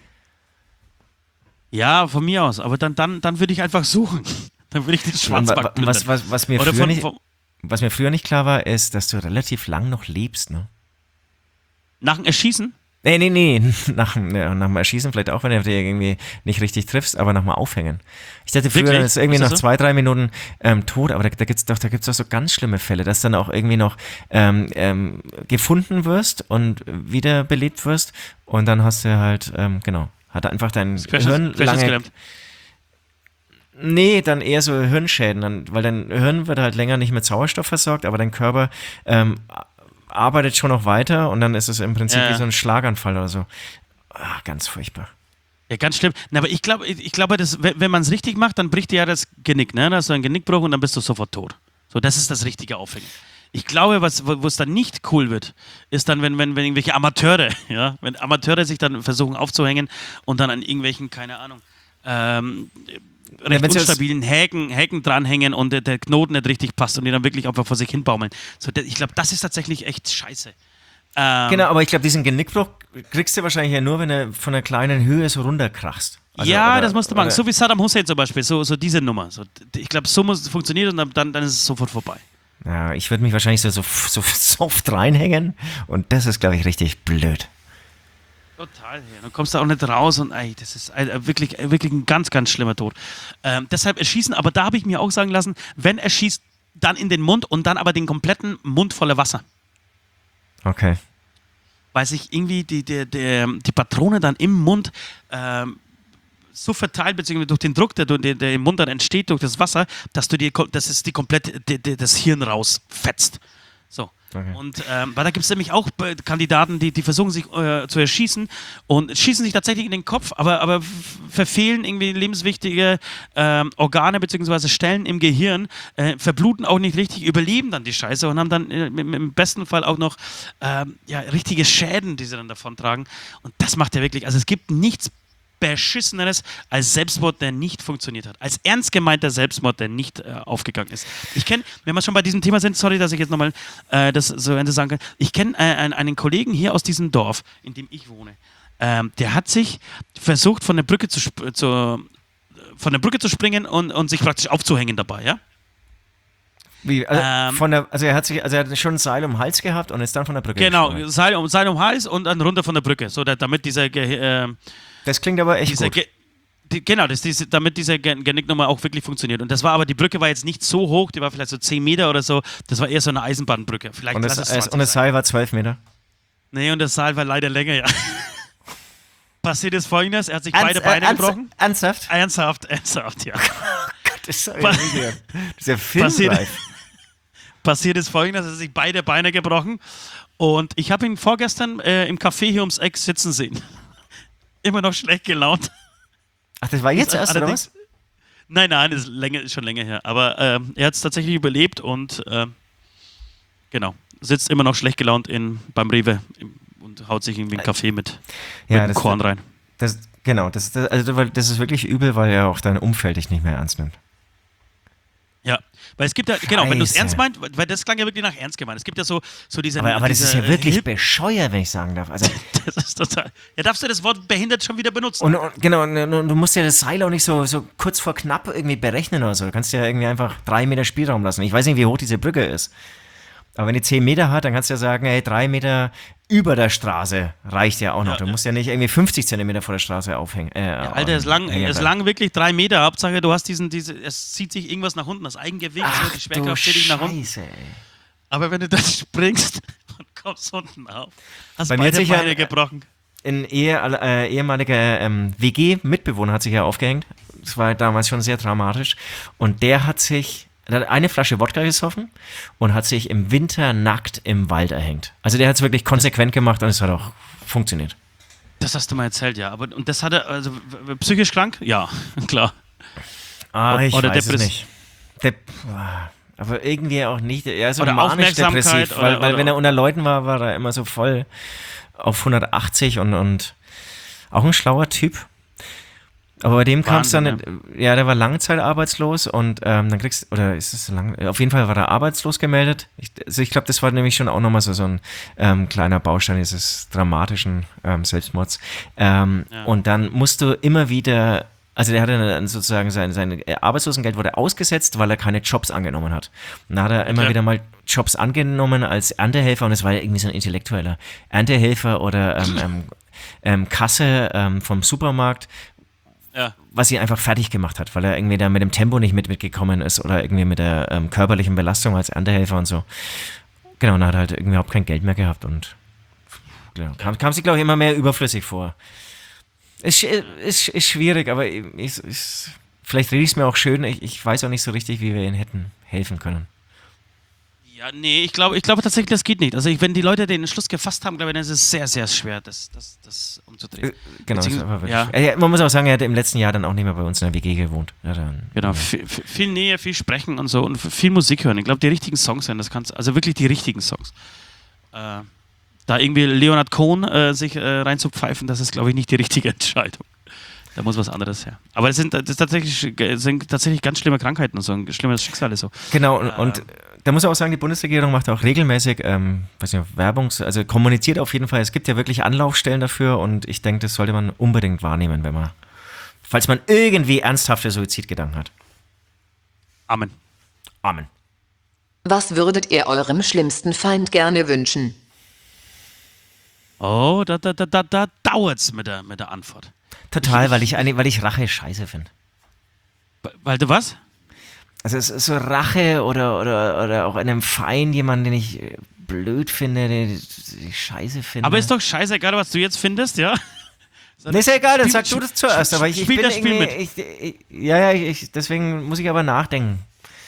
Ja, von mir aus. Aber dann, dann, dann würde ich einfach suchen. Dann würde ich den
Und wa-
Schwarzmarkt
wa-
plündern.
was, was, was, mir
Oder
früher
von,
nicht,
von,
was mir früher nicht klar war, ist, dass du relativ lang noch lebst, ne?
nach dem Erschießen?
Nee, nee, nee, nach, dem- ja, nach dem Erschießen vielleicht auch, wenn du dich irgendwie nicht richtig triffst, aber nach dem Aufhängen. Ich dachte früher,
Wirklich?
das ist irgendwie
Ist das
nach
so?
zwei, drei Minuten ähm, tot, aber da, da gibt es doch, da gibt's doch so ganz schlimme Fälle, dass dann auch irgendwie noch ähm, ähm, gefunden wirst und wiederbelebt wirst und dann hast du halt, ähm, genau, hat einfach dein Hirn lange...
Querschnittsgelähmt.
Nee, dann eher so Hirnschäden, dann, weil dein Hirn wird halt länger nicht mit Sauerstoff versorgt, aber dein Körper ähm, arbeitet schon noch weiter und dann ist es im Prinzip
Ja.
wie so ein Schlaganfall oder so. Ah, ganz furchtbar.
Ja, ganz schlimm. Na, aber ich glaube, ich glaube, dass, wenn wenn man es richtig macht, dann bricht dir ja das Genick. Ne? Da hast du einen Genickbruch und dann bist du sofort tot. So, das ist das richtige Aufhängen. Ich glaube, was, wo wo es dann nicht cool wird, ist dann, wenn, wenn, wenn irgendwelche Amateure, ja, wenn Amateure sich dann versuchen aufzuhängen und dann an irgendwelchen, keine Ahnung, ähm, recht
wenn sie das-
unstabilen Häken, Häken dranhängen und der, der Knoten nicht richtig passt und die dann wirklich einfach vor sich hin baumeln. So, das- ich glaube, das ist tatsächlich echt scheiße. Ähm,
Genau, aber ich glaube, diesen Genickbruch kriegst du wahrscheinlich ja nur, wenn du von einer kleinen Höhe so runterkrachst. Also,
ja,
oder-
das musst du machen.
oder-
So wie Saddam Hussein zum Beispiel, so, so diese Nummer. So, d- ich glaube, so muss es funktionieren und dann, dann, dann ist es sofort vorbei.
Ja, ich würde mich wahrscheinlich so, so, so soft reinhängen und das ist, glaube ich, richtig blöd.
Total. Ja. Dann kommst du auch nicht raus und ey, das ist äh, wirklich, äh, wirklich ein ganz, ganz schlimmer Tod. Ähm, deshalb erschießen, aber da habe ich mir auch sagen lassen, wenn er schießt, dann in den Mund und dann aber den kompletten Mund voller Wasser.
Okay.
Weil sich irgendwie die, die, die, die Patrone dann im Mund ähm, so verteilt, beziehungsweise durch den Druck, der, der, der im Mund dann entsteht, durch das Wasser, dass du dir, dass es die komplett die, die, das Hirn rausfetzt. So.
Okay.
Und ähm, weil da gibt es nämlich auch äh, Kandidaten, die, die versuchen sich äh, zu erschießen und schießen sich tatsächlich in den Kopf, aber, aber f- verfehlen irgendwie lebenswichtige ähm, Organe bzw. Stellen im Gehirn, äh, verbluten auch nicht richtig, überleben dann die Scheiße und haben dann äh, im, im besten Fall auch noch ähm, ja, richtige Schäden, die sie dann davon tragen. Und das macht ja wirklich, also es gibt nichts Beschisseneres als Selbstmord, der nicht funktioniert hat. Als ernst gemeinter Selbstmord, der nicht äh, aufgegangen ist. Ich kenne, wenn wir schon bei diesem Thema sind, sorry, dass ich jetzt nochmal äh, das so Ende sagen kann, ich kenne äh, einen, einen Kollegen hier aus diesem Dorf, in dem ich wohne. Ähm, der hat sich versucht, von der Brücke zu, sp- zu, von der Brücke zu springen und, und sich praktisch aufzuhängen dabei, ja?
Wie, also,
Ähm,
von der, also er hat sich, also er hat schon ein Seil um den Hals gehabt und ist dann von der Brücke
Genau,
gesprungen.
Seil um, Seil um Hals und dann runter von der Brücke, so da, damit dieser Ge äh,
Das klingt aber echt
Dieser
gut.
Ge die, genau, das, diese, damit diese Gen- Genicknummer auch wirklich funktioniert. Und das war aber, die Brücke war jetzt nicht so hoch, die war vielleicht so zehn Meter oder so. Das war eher so eine Eisenbahnbrücke. Vielleicht
Und das,
lass es
es-
zwanzig
und das
sein.
Seil war zwölf Meter.
Nee, und das Seil war leider länger, ja. Passiert ist folgendes: Er hat sich beide Beine
ernst-
gebrochen.
Ernsthaft?
Ernsthaft, ernsthaft, ja.
Das ist, ja
Pa-
riesig. Das ist ja
Passiert-
filmreif.
Passiert ist folgendes: Er hat sich beide Beine gebrochen. Und ich habe ihn vorgestern äh, im Café hier ums Eck sitzen sehen. Immer noch schlecht gelaunt.
Ach, das war jetzt
Das-
erst, oder
allerdings-
was?
Nein, nein, das ist, länger, ist schon länger her. Aber ähm, er hat es tatsächlich überlebt und ähm, genau, sitzt immer noch schlecht gelaunt in, beim Rewe im, und haut sich irgendwie einen Kaffee mit,
Ja,
mit dem
das-
Korn rein.
Das, genau, das, das, also, weil das ist wirklich übel, weil ja auch dein Umfeld dich nicht mehr ernst nimmt.
Ja, weil es gibt ja, genau, wenn du es
Scheiße.
ernst meinst, weil das klang ja wirklich nach ernst gemeint. Es gibt ja so, so diese.
Aber, aber das
diese,
ist ja wirklich
Hip-
bescheuert, wenn ich sagen darf. Also,
das ist total. Ja, darfst du das Wort behindert schon wieder benutzen?
und, und genau, und, und du musst ja das Seil auch nicht so, so kurz vor knapp irgendwie berechnen oder so. Du kannst ja irgendwie einfach drei Meter Spielraum lassen. Ich weiß nicht, wie hoch diese Brücke ist. Aber wenn die zehn Meter hat, dann kannst du ja sagen, hey, drei Meter über der Straße reicht ja auch noch.
Ja,
du
ja.
musst ja nicht irgendwie fünfzig Zentimeter vor der Straße aufhängen. Äh,
Ja, Alter, es lang,
hängen
es
bleiben.
lang wirklich drei Meter. Hauptsache, du hast diesen, diese, es zieht sich irgendwas nach unten, das Eigengewicht, so,
Ach
die
du
Schwerkraft zieht dich nach unten.
Scheiße, ey.
Aber wenn du dann springst und kommst unten auf, hast
Bei mir hat
beide
sich ja-
Beine gebrochen.
Ein Ehe, äh, ehemaliger ähm, W G-Mitbewohner hat sich ja aufgehängt. Das war damals schon sehr dramatisch. Und der hat sich der hat eine Flasche Wodka gesoffen und hat sich im Winter nackt im Wald erhängt. Also der hat es wirklich konsequent gemacht und es hat auch funktioniert.
Das hast du mal erzählt, ja. Aber, und das hat er, also w- w- psychisch krank? Ja, klar.
Ah,
O-
ich
oder
weiß es
Depress-
nicht. Der, aber irgendwie auch nicht. Er ist so
Oder
manisch-depressiv,
Aufmerksamkeit
weil,
oder-
weil
oder-
wenn er unter Leuten war, war er immer so voll auf hundertachtzig und, und auch ein schlauer Typ. Aber bei dem kam es dann,
Wahnsinn,
ja, der war langzeitarbeitslos und ähm, dann kriegst oder ist es so lang, auf jeden Fall war er arbeitslos gemeldet. Ich, also ich glaube, das war nämlich schon auch nochmal so, so ein ähm, kleiner Baustein dieses dramatischen ähm, Selbstmords. Ähm,
Ja.
Und dann musst du immer wieder, also der hatte dann sozusagen sein, sein Arbeitslosengeld wurde ausgesetzt, weil er keine Jobs angenommen hat. Und dann hat er immer
Okay.
wieder mal Jobs angenommen als Erntehelfer und es war ja irgendwie so ein Intellektueller Erntehelfer oder ähm, ähm, ähm, Kasse ähm, vom Supermarkt,
Ja.
was ihn einfach fertig gemacht hat, weil er irgendwie da mit dem Tempo nicht mit mitgekommen ist oder irgendwie mit der ähm, körperlichen Belastung als Erntehelfer und so. Genau, und dann hat er halt irgendwie überhaupt kein Geld mehr gehabt und genau, kam, kam sich, glaube ich, immer mehr überflüssig vor. Ist, ist, ist schwierig, aber ich, ich, ich, vielleicht rede ich es mir auch schön, ich, ich weiß auch nicht so richtig, wie wir ihn hätten helfen können.
Ja, nee, ich glaube ich glaube tatsächlich, das geht nicht. Also ich, wenn die Leute den Entschluss gefasst haben, glaube ich, dann ist es sehr, sehr schwer, das, das, das umzudrehen.
Äh, Genau, das
Beziehungs-
ist einfach wirklich.
ja.
Ja, man muss auch sagen, er hat im letzten Jahr dann auch nicht mehr bei uns in der W G gewohnt. Ja, dann,
Genau, viel, viel Nähe, viel Sprechen und so und viel Musik hören. Ich glaube, die richtigen Songs hören, das kannst also wirklich die richtigen Songs. Äh, da irgendwie Leonard Cohen äh, sich äh, reinzupfeifen, das ist, glaube ich, nicht die richtige Entscheidung. Da muss was anderes her. Aber das sind, das ist tatsächlich, das sind tatsächlich ganz schlimme Krankheiten und so ein schlimmes Schicksal ist so.
Genau, und, und da muss man auch sagen, die Bundesregierung macht auch regelmäßig, ähm, weiß nicht, Werbung, also kommuniziert auf jeden Fall. Es gibt ja wirklich Anlaufstellen dafür und ich denke, das sollte man unbedingt wahrnehmen, wenn man, falls man irgendwie ernsthafte Suizidgedanken hat.
Amen.
Amen.
Was würdet ihr eurem schlimmsten Feind gerne wünschen?
Oh, da, da, da, da, da dauert's mit der, mit der Antwort.
Total, weil ich, eine- weil ich Rache scheiße finde.
Weil du was?
Also es ist so Rache oder, oder, oder auch einem Feind, jemanden, den ich äh, blöd finde, den ich scheiße finde.
Aber ist doch scheißegal, was du jetzt findest, ja?
Nee, ist ja egal, dann
Spiel-
sag du das zuerst. Aber ich, ich
spiel
bin
das Spiel
irgendwie, ich, ich, ja, ja, ich, deswegen muss ich aber nachdenken.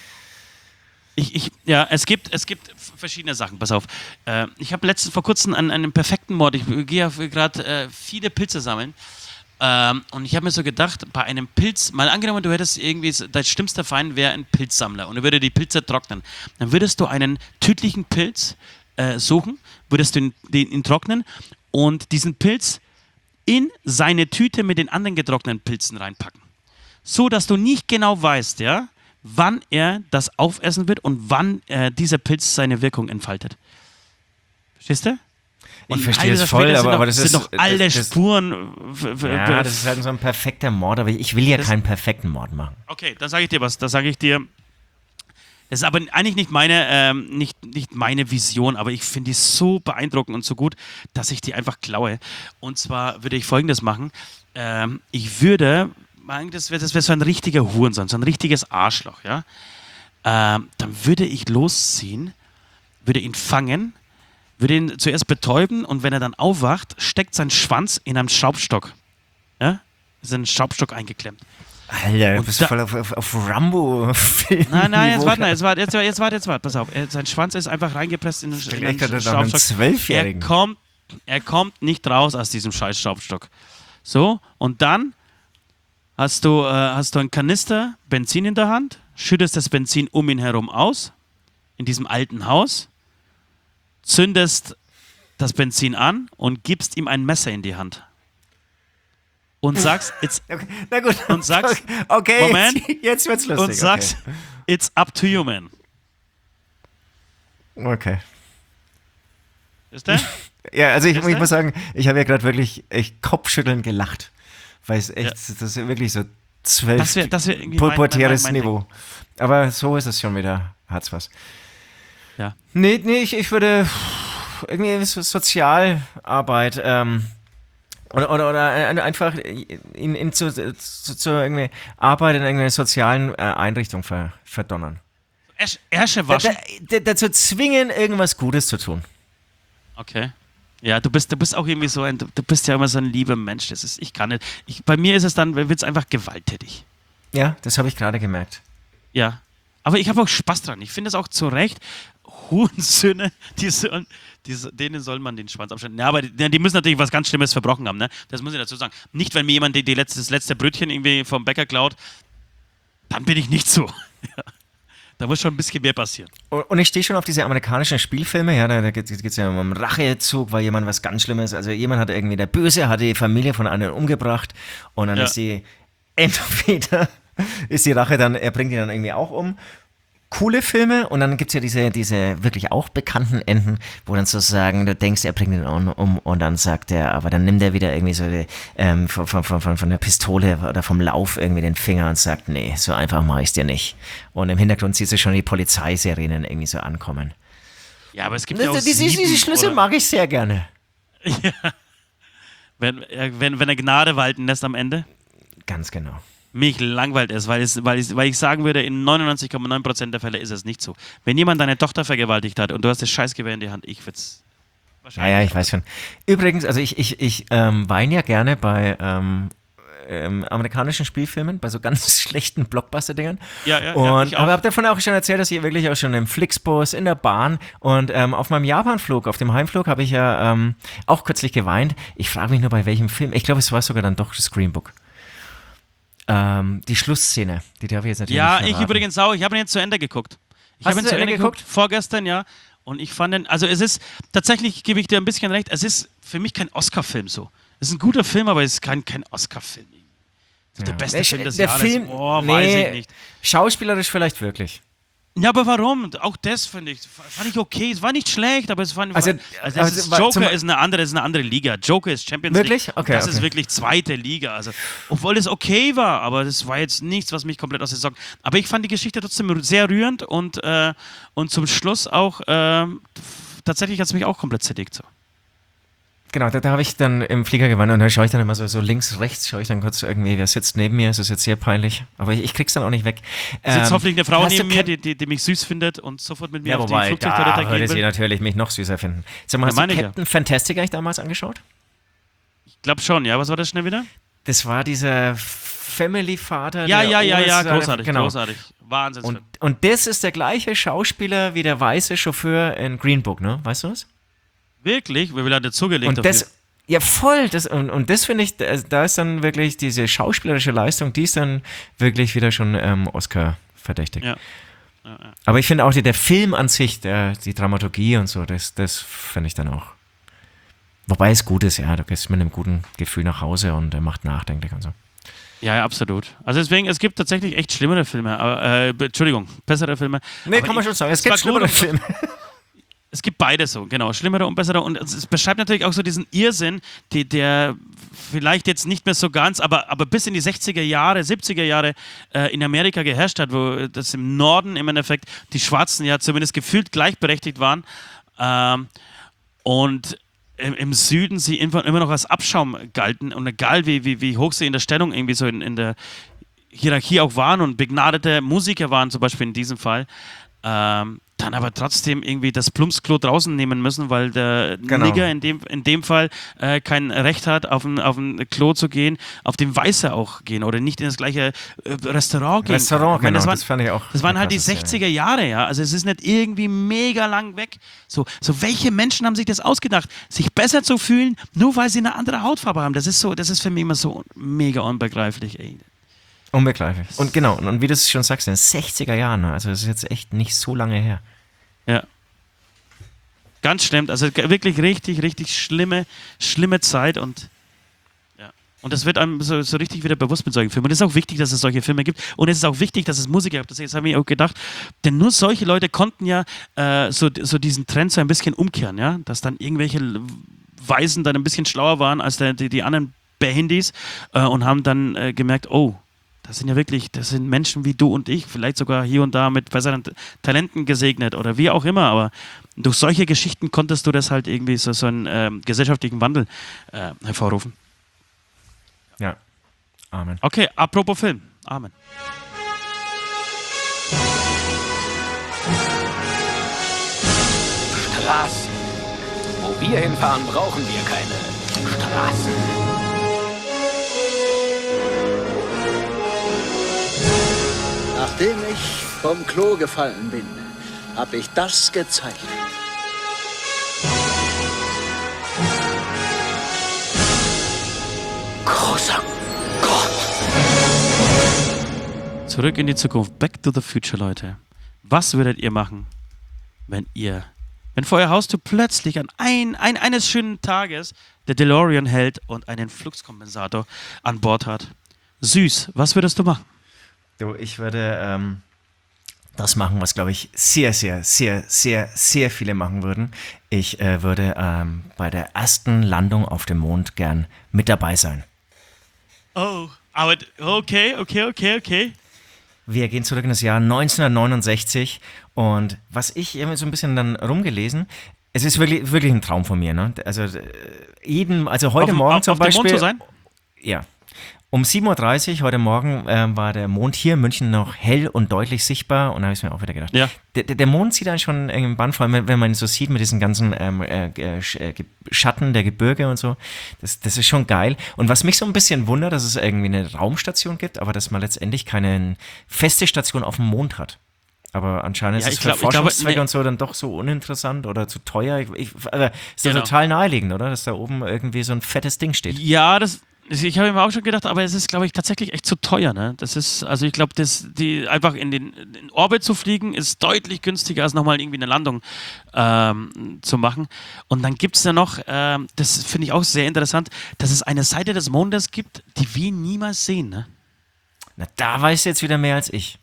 Ich, ich, ja, es gibt, es gibt verschiedene Sachen, pass auf. Äh, ich habe letztens vor kurzem an, an einem perfekten Mord, ich gehe gerade äh, viele Pilze sammeln ähm, und ich habe mir so gedacht, bei einem Pilz, mal angenommen, du hättest irgendwie, dein schlimmster Feind wäre ein Pilzsammler und er würde die Pilze trocknen. Dann würdest du einen tödlichen Pilz äh, suchen, würdest du ihn, den, ihn trocknen und diesen Pilz in seine Tüte mit den anderen getrockneten Pilzen reinpacken. So, dass du nicht genau weißt, ja, wann er das aufessen wird und wann äh, dieser Pilz seine Wirkung entfaltet. Verstehst du?
Ich
Und
verstehe
ein
es
halbes Jahr
voll,
später
aber,
sind
aber
noch,
das
sind
ist
noch alle
das, das,
Spuren. f- f-
Ja,
f-
das ist halt so ein perfekter Mord, aber ich will ja
Das-
keinen perfekten Mord machen.
Okay, da sage ich dir was. Da sage ich dir. Das ist aber eigentlich nicht meine, ähm, nicht, nicht meine Vision, aber ich finde die so beeindruckend und so gut, dass ich die einfach klaue. Und zwar würde ich Folgendes machen. Ähm, ich würde, das wäre das wär so ein richtiger Hurensohn, so ein richtiges Arschloch, ja. Ähm, dann würde ich losziehen, würde ihn fangen, würde ihn zuerst betäuben und wenn er dann aufwacht, steckt sein Schwanz in einem Schraubstock. Ja? Ist in einen Schraubstock eingeklemmt.
Alter, du
Und
bist
da-
voll auf, auf, auf Rambo-Film.
Nein, nein, jetzt warte, jetzt warte, jetzt warte, jetzt warte, jetzt wart, pass auf. Er, sein Schwanz ist einfach reingepresst in den,
Stell
in
dir
den
gerade nach einem
Schraubstock.
Zwölfjährigen.
Er kommt, er kommt nicht raus aus diesem scheiß Schraubstock. So, und dann hast du, äh, hast du einen Kanister Benzin in der Hand, schüttest das Benzin um ihn herum aus, in diesem alten Haus, zündest das Benzin an und gibst ihm ein Messer in die Hand. Und sagst, it's,
Okay, na gut.
Und sagst-
okay,
Moment.
jetzt, jetzt wird's lustig.
und sagst, it's up to you, man.
Okay. okay.
Ist der?
Ja, also ich,
Ist
ich
der?
muss sagen, ich habe ja gerade wirklich echt kopfschütteln gelacht. Weil es echt,
Ja.
das ist wirklich so zwölf
Das wäre das wär irgendwie mein-
pubertäres
mein- mein- mein
Niveau. Aber so ist es schon wieder. Hat's was.
Ja.
Nee, nee, ich, ich würde irgendwie so Sozialarbeit ähm, oder, oder, oder ein- einfach in, in zu, zu, zu irgendwie Arbeit in irgendeiner sozialen äh, Einrichtung ver, verdonnern.
Äsch- Ärsche
Da,
waschen.
da, dazu zwingen, irgendwas Gutes zu tun.
Okay. Ja, du bist, du bist auch irgendwie so ein, du du bist ja immer so ein lieber Mensch. Das ist, ich kann nicht. Ich, bei mir ist es dann, wird es einfach gewalttätig.
Ja, das habe ich gerade gemerkt.
Ja. Aber ich habe auch Spaß dran. Ich finde es auch zu Recht. Hurensöhne, die sollen, die, so- denen soll man den Schwanz abschneiden. Ja, aber die, die müssen natürlich was ganz Schlimmes verbrochen haben, ne? Das muss ich dazu sagen. Nicht, wenn mir jemand die, die letzte, das letzte Brötchen irgendwie vom Bäcker klaut, dann bin ich nicht so. Da muss schon ein bisschen mehr passieren.
Und und ich stehe schon auf diese amerikanischen Spielfilme, ja, da, da geht es ja um einen Rachezug, weil jemand was ganz Schlimmes, also jemand hat irgendwie, der Böse hat die Familie von einem umgebracht und dann
Ja.
ist die, entweder ist die Rache dann, er bringt die dann irgendwie auch um. Coole Filme und dann gibt es ja diese, diese wirklich auch bekannten Enden, wo dann sozusagen du denkst, er bringt ihn um und dann sagt er, aber dann nimmt er wieder irgendwie so die, ähm, von, von, von, von der Pistole oder vom Lauf irgendwie den Finger und sagt, nee, so einfach mache ich es dir nicht. Und im Hintergrund siehst du schon die Polizeisirenen irgendwie so ankommen.
Ja, aber es gibt ja auch
Diese, diese
sieben
Schlüsse
oder-
mag ich sehr gerne.
wenn, äh, wenn, wenn er Gnade walten lässt am Ende.
Ganz genau.
Mich langweilt es, weil, es weil, ich, weil ich sagen würde, in neunundneunzig Komma neun Prozent der Fälle ist es nicht so. Wenn jemand deine Tochter vergewaltigt hat und du hast das Scheißgewehr in die Hand, ich würde es
Ja,
wahrscheinlich.
ja, ich weiß schon. Übrigens, also ich, ich, ich ähm, weine ja gerne bei ähm, ähm, amerikanischen Spielfilmen, bei so ganz schlechten Blockbuster-Dingern.
Ja, ja, ja,
und,
ich auch.
aber habt ihr davon auch schon erzählt, dass ich wirklich auch schon im Flixbus, in der Bahn und ähm, auf meinem Japanflug, auf dem Heimflug habe ich ja ähm, auch kürzlich geweint. Ich frage mich nur, bei welchem Film. Ich glaube, es war sogar dann doch das Green Book. Ähm, die Schlussszene, die darf ich jetzt natürlich
Ja,
nicht
ich
verraten.
übrigens auch. Ich habe ihn jetzt zu Ende geguckt. Ich
Hast
habe ihn
du
zu
zu
Ende
Ende
geguckt,
geguckt?
vorgestern, ja. Und ich fand den, also es ist, tatsächlich gebe ich dir ein bisschen recht, es ist für mich kein Oscar-Film so. Es ist ein guter Film, aber es ist kein, kein Oscar-Film. So Der beste
der,
Film des
der
Jahres.
Film,
oh,
nee,
weiß ich nicht.
Schauspielerisch vielleicht wirklich.
Ja, aber warum? Auch das finde ich, fand ich okay. Es war nicht schlecht, aber es fand
Also,
also, das
also,
ist,
wa-
Joker
zum-
ist eine andere, ist eine andere Liga. Joker ist Champions
Wirklich?
League.
Okay,
das
okay.
ist wirklich zweite Liga. Also, obwohl es okay war, aber das war jetzt nichts, was mich komplett aus den Socken. Aber ich fand die Geschichte trotzdem sehr rührend und, äh, und zum Schluss auch äh, tatsächlich hat es mich auch komplett zerlegt. So.
Genau, da, da habe ich dann im Flieger gewandt und da schaue ich dann immer so, so links, rechts, schaue ich dann kurz irgendwie, wer sitzt neben mir, es ist jetzt sehr peinlich, aber ich, ich krieg's dann auch nicht weg.
Sitzt
Ähm,
hoffentlich eine Frau
hast du
neben mir,
Cap-
die, die, die mich süß findet und sofort mit mir
Ja,
auf die
wobei,
Flugzeugtoilette
da würde
gehen
sie
will.
natürlich mich noch süßer finden. Sag mal,
Ja,
hast du
meine ich ja.
Captain Fantastic eigentlich damals angeschaut?
Ich glaube schon, ja. Was war das schnell wieder?
Das war dieser Family-Vater.
Ja,
der
ja, ja, ja,
Oberste-
großartig,
genau.
großartig. Wahnsinnsfilm.
Und, und das ist der gleiche Schauspieler wie der weiße Chauffeur in Green Book, ne? Weißt du das?
Wirklich? Wie viel hat er zugelegt
Und
dafür?
das, ja voll, das, und, und das finde ich, da da ist dann wirklich diese schauspielerische Leistung, die ist dann wirklich wieder schon ähm, Oscar verdächtig.
Ja.
Aber ich finde auch die, der Film an sich, der, die Dramaturgie und so, das, das finde ich dann auch. Wobei es gut ist, ja, du gehst mit einem guten Gefühl nach Hause und er macht nachdenklich und so.
Ja, ja, absolut. Also deswegen, es gibt tatsächlich echt schlimmere Filme, aber, äh, Entschuldigung, bessere Filme.
Nee,
Aber
kann man
ich-
schon sagen, es
war
gibt
gut
schlimmere
und-
Filme.
Es gibt beides so, genau, schlimmere und bessere. Und es, es beschreibt natürlich auch so diesen Irrsinn, die, der vielleicht jetzt nicht mehr so ganz, aber, aber bis in die sechziger Jahre, siebziger Jahre äh, in Amerika geherrscht hat, wo das im Norden im Endeffekt die Schwarzen ja zumindest gefühlt gleichberechtigt waren. Ähm, und im, im Süden sie immer immer noch als Abschaum galten. Und egal wie, wie, wie hoch sie in der Stellung irgendwie so in, in der Hierarchie auch waren und begnadete Musiker waren, zum Beispiel in diesem Fall, ähm, dann aber trotzdem irgendwie das Plumpsklo draußen nehmen müssen, weil der
Genau.
Nigger in dem, in dem Fall äh, kein Recht hat, auf ein, auf ein Klo zu gehen, auf dem Weiße auch gehen oder nicht in das gleiche äh, Restaurant gehen.
Restaurant,
Ich meine,
genau,
das, waren,
das fand ich auch
das waren
eine
halt die
krasse Szene.
sechziger Jahre, ja. Also es ist nicht irgendwie mega lang weg. So, so welche Menschen haben sich das ausgedacht, sich besser zu fühlen, nur weil sie eine andere Hautfarbe haben? Das ist so, das ist für mich immer so mega unbegreiflich, ey.
Unbegreiflich. Und genau, und, und wie du es schon sagst, in den sechziger Jahren, ne? Also das ist jetzt echt nicht so lange her.
Ja. Ganz schlimm. Also g- wirklich richtig, richtig schlimme, schlimme Zeit und ja. Und das wird einem so, so richtig wieder bewusst mit solchen Filmen. Und es ist auch wichtig, dass es solche Filme gibt. Und es ist auch wichtig, dass es Musiker gibt. Das jetzt habe ich auch gedacht. Denn nur solche Leute konnten ja äh, so, so diesen Trend so ein bisschen umkehren, ja. Dass dann irgendwelche L- Weisen dann ein bisschen schlauer waren als der, die, die anderen Behindis äh, und haben dann äh, gemerkt, oh, das sind ja wirklich, das sind Menschen wie du und ich, vielleicht sogar hier und da mit besseren T- Talenten gesegnet oder wie auch immer, aber durch solche Geschichten konntest du das halt irgendwie so, so einen ähm, gesellschaftlichen Wandel äh, hervorrufen.
Ja. Amen.
Okay, apropos Film. Amen.
Straßen. Wo wir hinfahren, brauchen wir keine Straßen.
Nachdem ich vom Klo gefallen bin, habe ich das gezeigt.
Großer Gott.
Zurück in die Zukunft. Back to the Future, Leute. Was würdet ihr machen, wenn ihr, wenn vor eurer Haustür plötzlich an ein, ein, eines schönen Tages der DeLorean hält und einen Fluxkompensator an Bord hat? Süß, was würdest du machen?
Du, ich würde ähm, das machen, was, glaube ich, sehr, sehr, sehr, sehr, sehr viele machen würden. Ich äh, würde ähm, bei der ersten Landung auf dem Mond gern mit dabei sein.
Oh, aber okay, okay, okay, okay.
Wir gehen zurück in das Jahr neunzehnhundertneunundsechzig und was ich immer so ein bisschen dann rumgelesen, es ist wirklich, wirklich ein Traum von mir, ne? Also äh, jeden, also heute
auf,
Morgen
auf,
zum
auf dem
Beispiel.
Mond zu sein?
Ja. Um sieben Uhr dreißig heute Morgen äh, war der Mond hier in München noch hell und deutlich sichtbar und da habe ich mir auch wieder gedacht,
Ja.
der, der Mond sieht dann schon im Bann, vor allem wenn man ihn so sieht mit diesen ganzen ähm, äh, Schatten der Gebirge und so, das, das ist schon geil. Und was mich so ein bisschen wundert, dass es irgendwie eine Raumstation gibt, aber dass man letztendlich keine feste Station auf dem Mond hat. Aber anscheinend
Ja,
ist es
ich
für
glaub- ich glaube,
Forschungszwecke
nee.
und so dann doch so uninteressant oder zu teuer. Ich, ich, also, ist doch
Genau.
total naheliegend, oder? Dass da oben irgendwie so ein fettes Ding steht.
Ja, das, ich habe mir auch schon gedacht, aber es ist, glaube ich, tatsächlich echt zu teuer. Ne? Das ist, also ich glaube, das, die einfach in den in Orbit zu fliegen, ist deutlich günstiger, als nochmal irgendwie eine Landung ähm, zu machen. Und dann gibt es ja noch, ähm, das finde ich auch sehr interessant, dass es eine Seite des Mondes gibt, die wir niemals sehen. Ne?
Na, da weißt du jetzt wieder mehr als ich.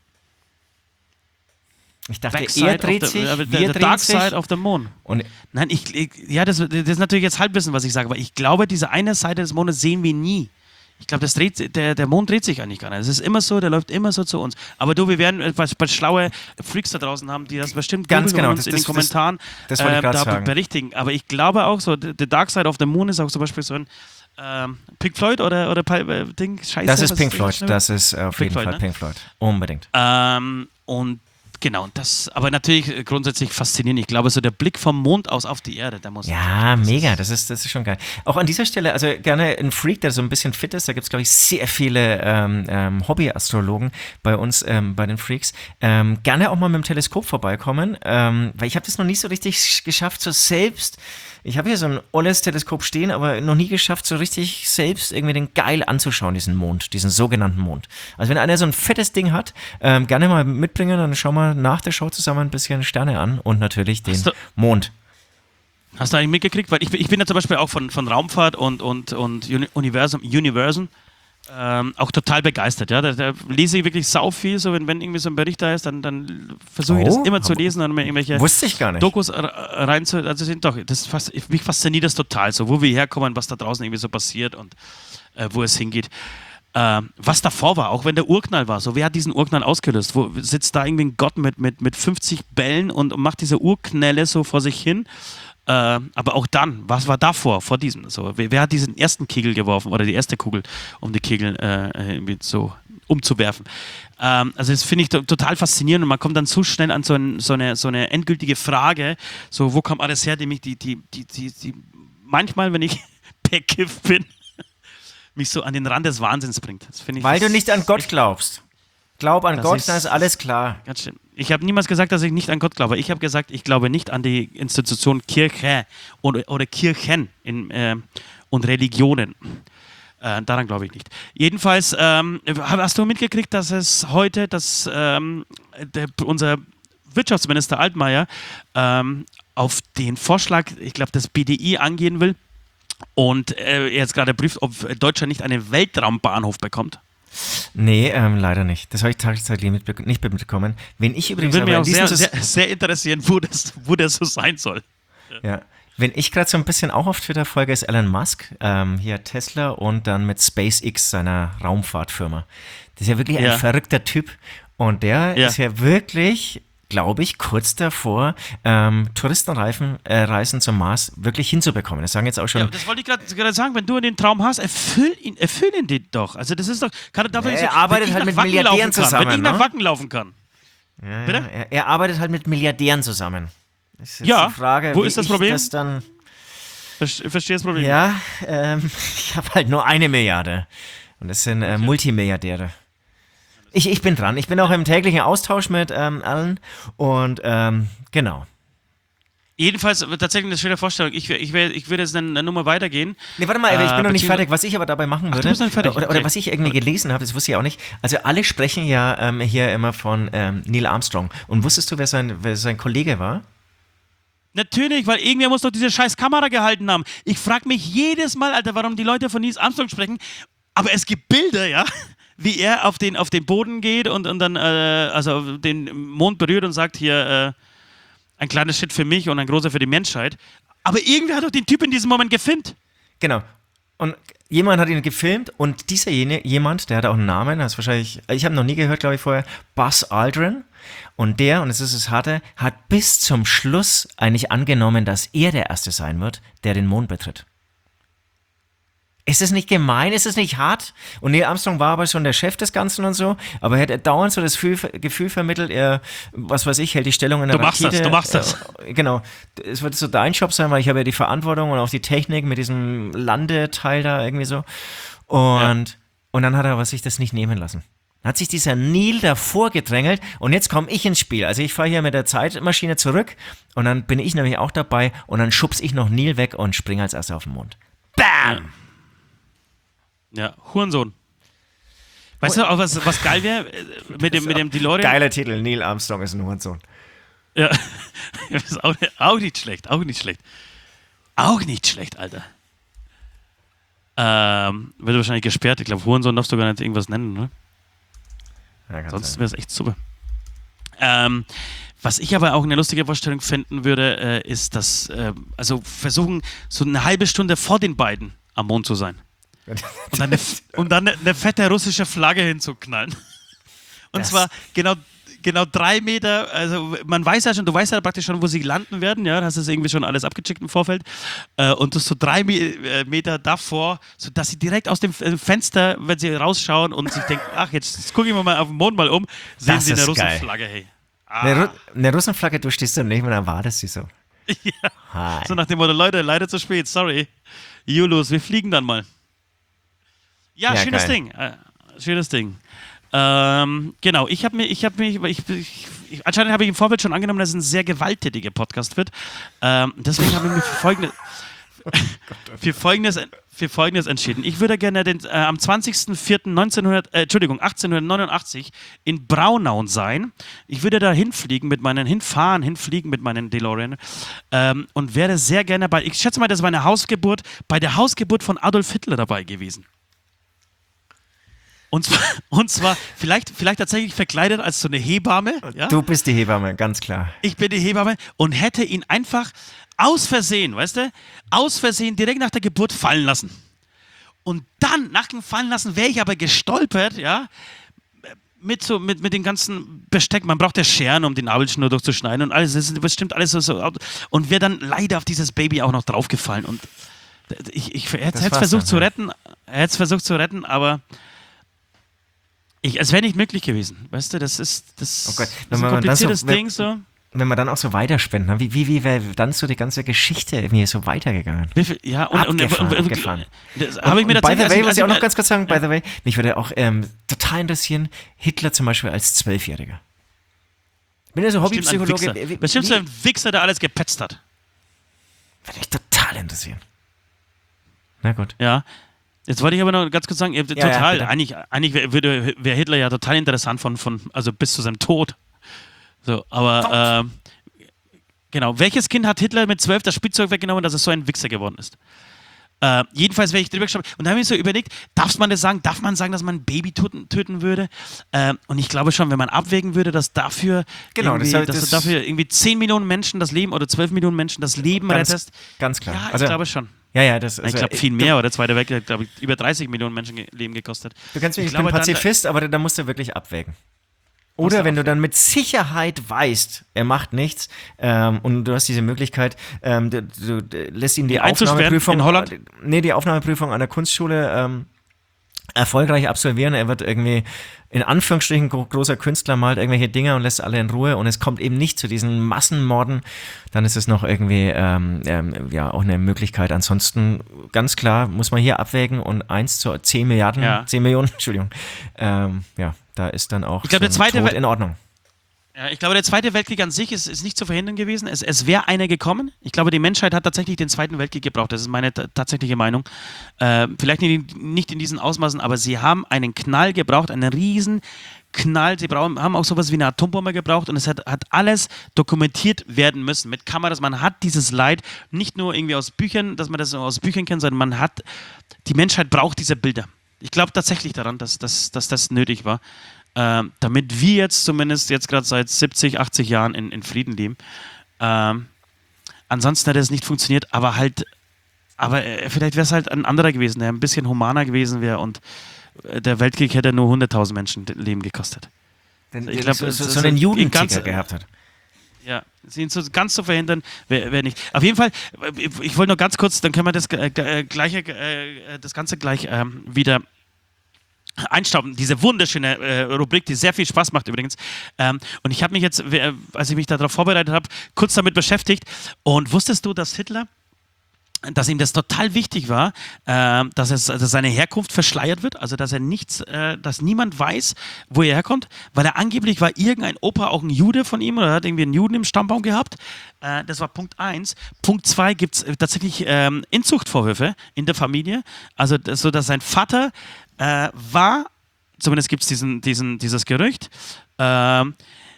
Ich dachte,
Backside
er dreht
of the,
sich,
äh,
wir
the, the
drehen
Dark
sich.
Side of the Moon.
Und
Nein, ich, ich ja, das, das ist natürlich jetzt Halbwissen, was ich sage, aber ich glaube, diese eine Seite des Mondes sehen wir nie. Ich glaube, das dreht, der, der Mond dreht sich eigentlich gar nicht. Es ist immer so, der läuft immer so zu uns. Aber du, wir werden etwas was schlaue Freaks da draußen haben, die das bestimmt
Ganz
googeln
genau,
und uns
das-
in den
das-
Kommentaren
das wollte ich
äh,
grad
da
sagen.
berichtigen. Aber ich glaube auch so, The Dark Side of the Moon ist auch zum Beispiel so ein ähm, Pink Floyd oder, oder äh, Ding, Scheiße.
das ist
was
Pink
das
Floyd,
schnell?
das ist auf
Pink
jeden
Floyd,
Fall
ne?
Pink Floyd. Unbedingt.
Ähm, und genau, das, aber natürlich grundsätzlich faszinierend. Ich glaube, so der Blick vom Mond aus auf die Erde, der muss.
Ja,
das
mega,
ist-
das ist, das ist schon geil. Auch an dieser Stelle, also gerne ein Freak, der so ein bisschen fit ist, da gibt es, glaube ich, sehr viele ähm, ähm, Hobby-Astrologen bei uns, ähm, bei den Freaks. Ähm, gerne auch mal mit dem Teleskop vorbeikommen, ähm, weil ich habe das noch nie so richtig geschafft, so selbst, ich habe hier so ein olles Teleskop stehen, aber noch nie geschafft, so richtig selbst irgendwie den geil anzuschauen, diesen Mond, diesen sogenannten Mond. Also wenn einer so ein fettes Ding hat, ähm, gerne mal mitbringen, dann schauen wir nach der Show zusammen ein bisschen Sterne an und natürlich den
Hast du-
Mond.
Hast du eigentlich mitgekriegt? Weil ich, bin- ich bin ja zum Beispiel auch von, von Raumfahrt und, und, und Uni- Universum, Universum ähm, auch total begeistert. Ja? Da, da lese ich wirklich sau viel, so wenn, wenn irgendwie so ein Bericht da ist, dann, dann versuche ich
Oh,
das immer zu
aber-
lesen und mir irgendwelche
Wusste ich gar nicht.
Dokus r- rein zu. Also sind doch, das fas- mich fasziniert das total, so wo wir herkommen, was da draußen irgendwie so passiert und äh, wo es hingeht. Ähm, was davor war, auch wenn der Urknall war, so wer hat diesen Urknall ausgelöst? Wo sitzt da irgendwie ein Gott mit, mit, mit fünfzig Bällen und, und macht diese Urknälle so vor sich hin? Äh, aber auch dann, was war davor, vor diesem? So, wer, wer hat diesen ersten Kegel geworfen oder die erste Kugel, um die Kegel äh, irgendwie so umzuwerfen? Ähm, also das finde ich to- total faszinierend und man kommt dann zu schnell an so, ein, so, eine, so eine endgültige Frage, so wo kommt alles her, die mich die, die, die, die, die manchmal, wenn ich bekifft bin, mich so an den Rand des Wahnsinns bringt. Das finde ich
Weil du
das-
nicht an Gott glaubst. Glaub an
Das
Gott,
ist-
dann ist alles klar.
Ganz schön. Ich habe niemals gesagt, dass ich nicht an Gott glaube. Ich habe gesagt, ich glaube nicht an die Institution Kirche oder, oder Kirchen in, äh, und Religionen. Äh, daran glaube ich nicht. Jedenfalls, ähm, hast du mitgekriegt, dass es heute, dass ähm, der, unser Wirtschaftsminister Altmaier ähm, auf den Vorschlag, ich glaube, das B D I angehen will und äh, er jetzt gerade prüft, ob Deutschland nicht einen Weltraumbahnhof bekommt?
Nee, ähm, leider nicht. Das habe ich tatsächlich mitbe- nicht mitbekommen. Wenn ich übrigens
Würde mich
aber
auch
in diesem
sehr,
Sus-
sehr, sehr interessieren, wo das, wo das so sein soll.
ja. Wenn ich gerade so ein bisschen auch auf Twitter folge, ist Elon Musk, ähm, hier Tesla und dann mit SpaceX, seiner Raumfahrtfirma. Das ist ja wirklich ein
Ja.
verrückter Typ. Und der
Ja.
ist ja wirklich, glaube ich, kurz davor, ähm, Touristenreisen äh, Reisen zum Mars wirklich hinzubekommen. Das sagen jetzt auch schon.
Ja, das wollte ich gerade gerade sagen, wenn du den Traum hast, erfüll ihn, erfüll ihn dir doch. Also das ist doch, kann, darf
Ja,
nicht
er
so,
arbeitet
wenn ich
halt
nach
mit
Wacken
Milliardären
laufen kann,
zusammen,
wenn ich nach
ne?
Wacken laufen kann.
Ja,
Bitte?
ja, er, er arbeitet halt mit Milliardären zusammen. Das ist jetzt
Ja,
die Frage,
wo
wie
ist das
ich
Problem?
Das dann,
Verste- Verstehe das Problem?
ja, ähm, ich habe halt nur eine Milliarde. Und das sind äh, Multimilliardäre. Ich, ich bin dran. Ich bin auch im täglichen Austausch mit ähm, allen. Und ähm, genau.
Jedenfalls tatsächlich eine schöne Vorstellung. Ich, ich, ich würde jetzt eine, eine Nummer weitergehen.
Nee, warte mal, ich bin
äh,
noch nicht fertig. Was ich aber dabei machen würde,
Ach, du bist noch nicht fertig.
oder, oder
Okay.
was ich irgendwie gelesen habe, das wusste ich auch nicht. Also alle sprechen ja ähm, hier immer von ähm, Neil Armstrong. Und wusstest du, wer sein, wer sein Kollege war?
Natürlich, weil irgendwer muss doch diese scheiß Kamera gehalten haben. Ich frage mich jedes Mal, Alter, warum die Leute von Neil Armstrong sprechen. Aber es gibt Bilder, ja, wie er auf den, auf den Boden geht und, und dann äh, also den Mond berührt und sagt hier, äh, ein kleines Shit für mich und ein großer für die Menschheit. Aber irgendwer hat doch den Typ in diesem Moment gefilmt.
Genau. Und jemand hat ihn gefilmt und dieser jene, jemand, der hat auch einen Namen, das ist wahrscheinlich, ich habe noch nie gehört, glaube ich, vorher, Buzz Aldrin. Und der, und das ist das Harte, hat bis zum Schluss eigentlich angenommen, dass er der Erste sein wird, der den Mond betritt. Ist es nicht gemein? Ist es nicht hart? Und Neil Armstrong war aber schon der Chef des Ganzen und so, aber er hat dauernd so das Gefühl, Gefühl vermittelt, er, was weiß ich, hält die Stellung in der
Du machst
Rakete.
das, du machst das.
Äh, genau. Es wird so dein Job sein, weil ich habe ja die Verantwortung und auch die Technik mit diesem Landeteil da irgendwie so. Und, ja. und dann hat er aber sich das nicht nehmen lassen. Dann hat sich dieser Neil davor gedrängelt und jetzt komme ich ins Spiel. Also ich fahre hier mit der Zeitmaschine zurück und dann bin ich nämlich auch dabei und dann schubse ich noch Neil weg und springe als Erster auf den Mond. Bam!
Ja, Hurensohn. Weißt du auch, was, was geil wäre mit dem, mit dem DeLorean?
Geiler Titel, Neil Armstrong ist ein Hurensohn.
Ja, das ist auch, auch nicht schlecht, auch nicht schlecht. Auch nicht schlecht, Alter. Ähm, wird wahrscheinlich gesperrt. Ich glaube, Hurensohn darfst du gar nicht irgendwas nennen, ne?
Ja,
Sonst wäre es echt super. Ähm, was ich aber auch eine lustige Vorstellung finden würde, äh, ist, dass, äh, also versuchen, so eine halbe Stunde vor den beiden am Mond zu sein. Und dann eine, und dann eine, eine fette russische Flagge hinzuknallen. Und
Das.
zwar genau, genau drei Meter, also man weiß ja schon, du weißt ja praktisch schon, wo sie landen werden, ja, hast du irgendwie schon alles abgecheckt im Vorfeld. Äh, und das so drei Me- Meter davor, sodass sie direkt aus dem Fenster, wenn sie rausschauen und sich denken, ach, jetzt, jetzt gucke ich mir mal auf den Mond mal um, sehen
Das
sie eine
ist
russische
geil.
Flagge, hey. Ah.
Eine, Ru- eine Russenflagge, du stehst da nicht und dann wartest du so.
Ja.
Hi.
So nach dem Motto, Leute, leider zu spät, sorry. Julius, wir fliegen dann mal. Ja,
Ja,
schönes
geil.
Ding. Äh, schönes Ding. Ähm, genau, ich habe mir, ich habe mich, ich, ich, ich, anscheinend habe ich im Vorfeld schon angenommen, dass es ein sehr gewalttätiger Podcast wird. Ähm, deswegen habe ich mich für folgende, für folgendes, für folgendes entschieden. Ich würde gerne den, äh, am zwanzigsten vierten neunzehnhundert, äh, Entschuldigung, achtzehnhundertneunundachtzig in Braunau sein. Ich würde da hinfliegen mit meinen, hinfahren, hinfliegen mit meinen DeLorean ähm, und wäre sehr gerne bei, ich schätze mal, das war eine Hausgeburt, bei der Hausgeburt von Adolf Hitler dabei gewesen. Und zwar, und zwar vielleicht, vielleicht tatsächlich verkleidet als so eine Hebamme. Ja?
Du bist die Hebamme, ganz klar.
Ich bin die Hebamme und hätte ihn einfach aus Versehen, weißt du, aus Versehen direkt nach der Geburt fallen lassen. Und dann, nach dem Fallen lassen, wäre ich aber gestolpert, ja, mit so, mit, mit dem ganzen Besteck. Man braucht ja Scheren, um die Nabelschnur durchzuschneiden und alles, das ist bestimmt alles so, so und wäre dann leider auf dieses Baby auch noch draufgefallen. Und ich, ich, er hätte es versucht
dann,
zu
ja.
retten, er hätte es versucht zu retten, aber ich, es wäre nicht möglich gewesen, weißt du, das ist, das,
Oh Gott,
das
wenn
ist ein
man dann
kompliziertes
so- wenn-
Ding so.
Wenn man dann auch so weiterspinnt, ne? wie, wie, wie wäre dann so die ganze Geschichte irgendwie so weitergegangen?
Wie viel, ja, und, und,
Abgefahren,
und, und,
abgefahren.
Das habe ich mir
und by
tatsächlich.
the way,
als
muss ich auch
mir-
noch ganz kurz sagen, by the way, mich würde auch ähm, total interessieren, Hitler zum Beispiel als Zwölfjähriger. Ich bin ja so
Bestimmt ein
Hobbypsychologe.
Wichser.
Wie-
Bestimmt so
wie-
ein Wichser, der alles gepetzt hat.
Würde mich total interessieren. Na gut.
Ja. Jetzt wollte ich aber noch ganz kurz sagen,
ja,
total,
bitte.
eigentlich, eigentlich wäre würde- wäre Hitler ja total interessant von, von, also bis zu seinem Tod. So, aber ähm, genau, welches Kind hat Hitler mit zwölf das Spielzeug weggenommen, dass er so ein Wichser geworden ist? Äh, jedenfalls wäre ich drüber geschaut. Und da habe ich so überlegt, darf man das sagen? Darf man sagen, dass man ein Baby töten, töten würde? Äh, und ich glaube schon, wenn man abwägen würde, dass dafür,
Genau, das
irgendwie,
ist-
dass
das-
du dafür irgendwie zehn Millionen Menschen das Leben oder zwölf Millionen Menschen das Leben
Ganz,
rettest.
ganz klar.
Ja, ich
Also-
glaube schon.
Ja, ja, das
ich
also,
glaube viel mehr, oder Zweiter Weltkrieg hat, glaube ich, über dreißig Millionen Menschen ge Leben gekostet.
Du kannst mich,
Ich
ich bin
glaube, dann-
Pazifist, aber da musst du wirklich abwägen.
Musst
Oder
du
wenn du
abwägen.
dann mit Sicherheit weißt, er macht nichts ähm, und du hast diese Möglichkeit, ähm, du, du, du lässt ihn die
einzusperren
Aufnahmeprüfung
in Holland?
äh, nee, die Aufnahmeprüfung an der Kunstschule ähm, erfolgreich absolvieren. Er wird irgendwie in Anführungsstrichen gro großer Künstler, malt irgendwelche Dinge und lässt alle in Ruhe und es kommt eben nicht zu diesen Massenmorden, dann ist es noch irgendwie ähm, ähm, ja auch eine Möglichkeit. Ansonsten ganz klar muss man hier abwägen und eins zu zehn Milliarden,
Ja.
zehn Millionen, Entschuldigung, ähm, ja, da ist dann auch
Ich glaube,
so
der
ein
zweite
Tod
Wel-
in Ordnung.
Ja, ich glaube, der Zweite Weltkrieg an sich ist, ist nicht zu verhindern gewesen. Es, es wäre einer gekommen. Ich glaube, die Menschheit hat tatsächlich den Zweiten Weltkrieg gebraucht. Das ist meine t- tatsächliche Meinung. Äh, vielleicht nicht, nicht in diesen Ausmaßen, aber sie haben einen Knall gebraucht, einen riesen Knall. Sie brauchen, haben auch sowas wie eine Atombombe gebraucht und es hat, hat alles dokumentiert werden müssen mit Kameras. Man hat dieses Leid nicht nur irgendwie aus Büchern, dass man das aus Büchern kennt, sondern man hat, die Menschheit braucht diese Bilder. Ich glaube tatsächlich daran, dass, dass, dass das nötig war. Ähm, damit wir jetzt zumindest jetzt gerade seit siebzig, achtzig Jahren in, in Frieden leben. Ähm, ansonsten hätte es nicht funktioniert, aber halt, aber äh, vielleicht wäre es halt ein anderer gewesen, der ein bisschen humaner gewesen wäre und äh, der Weltkrieg hätte nur hunderttausend Menschen Leben gekostet.
Den,
ich glaube,
so, so,
das-
so einen
das-
Jugendticker
ganz-
gehabt hat.
Ja, ihn so ganz zu verhindern, wäre wär nicht. Auf jeden Fall, ich, ich wollte nur ganz kurz, dann können wir das äh, äh, gleiche, äh, das Ganze gleich ähm, wieder einstauben. Diese wunderschöne äh, Rubrik, die sehr viel Spaß macht übrigens. Ähm, und ich habe mich jetzt, äh, als ich mich darauf vorbereitet habe, kurz damit beschäftigt. Und wusstest du, dass Hitler, dass ihm das total wichtig war, äh, dass, es, dass seine Herkunft verschleiert wird, also dass er nichts, äh, dass niemand weiß, wo er herkommt, weil er angeblich war irgendein Opa auch ein Jude von ihm oder hat irgendwie einen Juden im Stammbaum gehabt. Äh, das war Punkt eins. Punkt zwei gibt es tatsächlich ähm, Inzuchtvorwürfe in der Familie, also das, so dass sein Vater äh, war, zumindest gibt es diesen, diesen, dieses Gerücht, äh,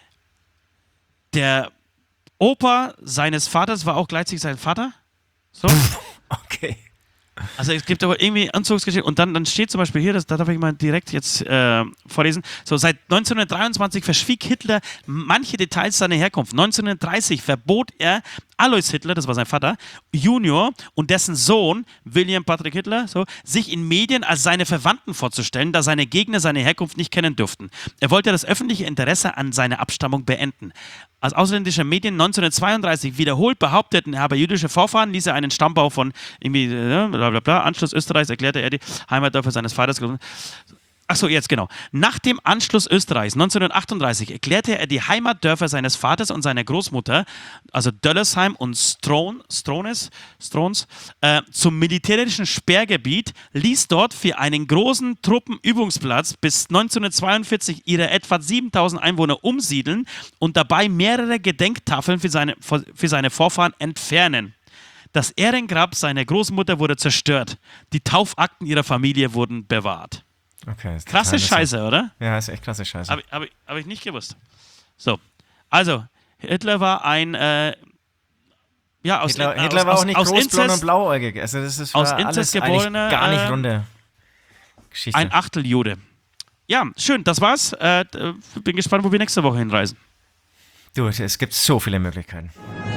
der Opa seines Vaters war auch gleichzeitig sein Vater. So.
Okay.
Also es gibt aber irgendwie Anzugsgeschichte und dann, dann steht zum Beispiel hier, das, da darf ich mal direkt jetzt äh, vorlesen, so seit neunzehnhundertdreiundzwanzig verschwieg Hitler manche Details seiner Herkunft. neunzehnhundertdreißig verbot er Alois Hitler, das war sein Vater, Junior und dessen Sohn, William Patrick Hitler, so, sich in Medien als seine Verwandten vorzustellen, da seine Gegner seine Herkunft nicht kennen dürften. Er wollte das öffentliche Interesse an seiner Abstammung beenden. Als ausländische Medien neunzehnhundertzweiunddreißig wiederholt behaupteten, er habe jüdische Vorfahren, ließ er einen Stammbau von irgendwie, äh, bla bla bla, Anschluss Österreichs erklärte er die Heimatdörfer seines Vaters. Achso, jetzt genau. Nach dem Anschluss Österreichs neunzehnhundertachtunddreißig erklärte er die Heimatdörfer seines Vaters und seiner Großmutter, also Döllersheim und Stron, Strones, Strons, äh, zum militärischen Sperrgebiet, ließ dort für einen großen Truppenübungsplatz bis neunzehnhundertzweiundvierzig ihre etwa siebentausend Einwohner umsiedeln und dabei mehrere Gedenktafeln für seine, für seine Vorfahren entfernen. Das Ehrengrab seiner Großmutter wurde zerstört. Die Taufakten ihrer Familie wurden bewahrt.
Okay, ist
Krasse
total
Scheiße, oder?
Ja, ist echt klasse Scheiße.
Habe hab ich, hab ich nicht gewusst. So, also, Hitler war ein, äh, ja, aus
Hitler,
äh,
Hitler
aus,
war
aus,
auch nicht
aus
groß,
Inzest,
blond und blauäugig. Also das ist
aus
war
Inzest
alles
geborener,
eigentlich gar nicht
äh,
runde Geschichte.
ein Achteljude. Ja, schön, das war's. Äh, d- bin gespannt, wo wir nächste Woche hinreisen.
Du, es gibt so viele Möglichkeiten.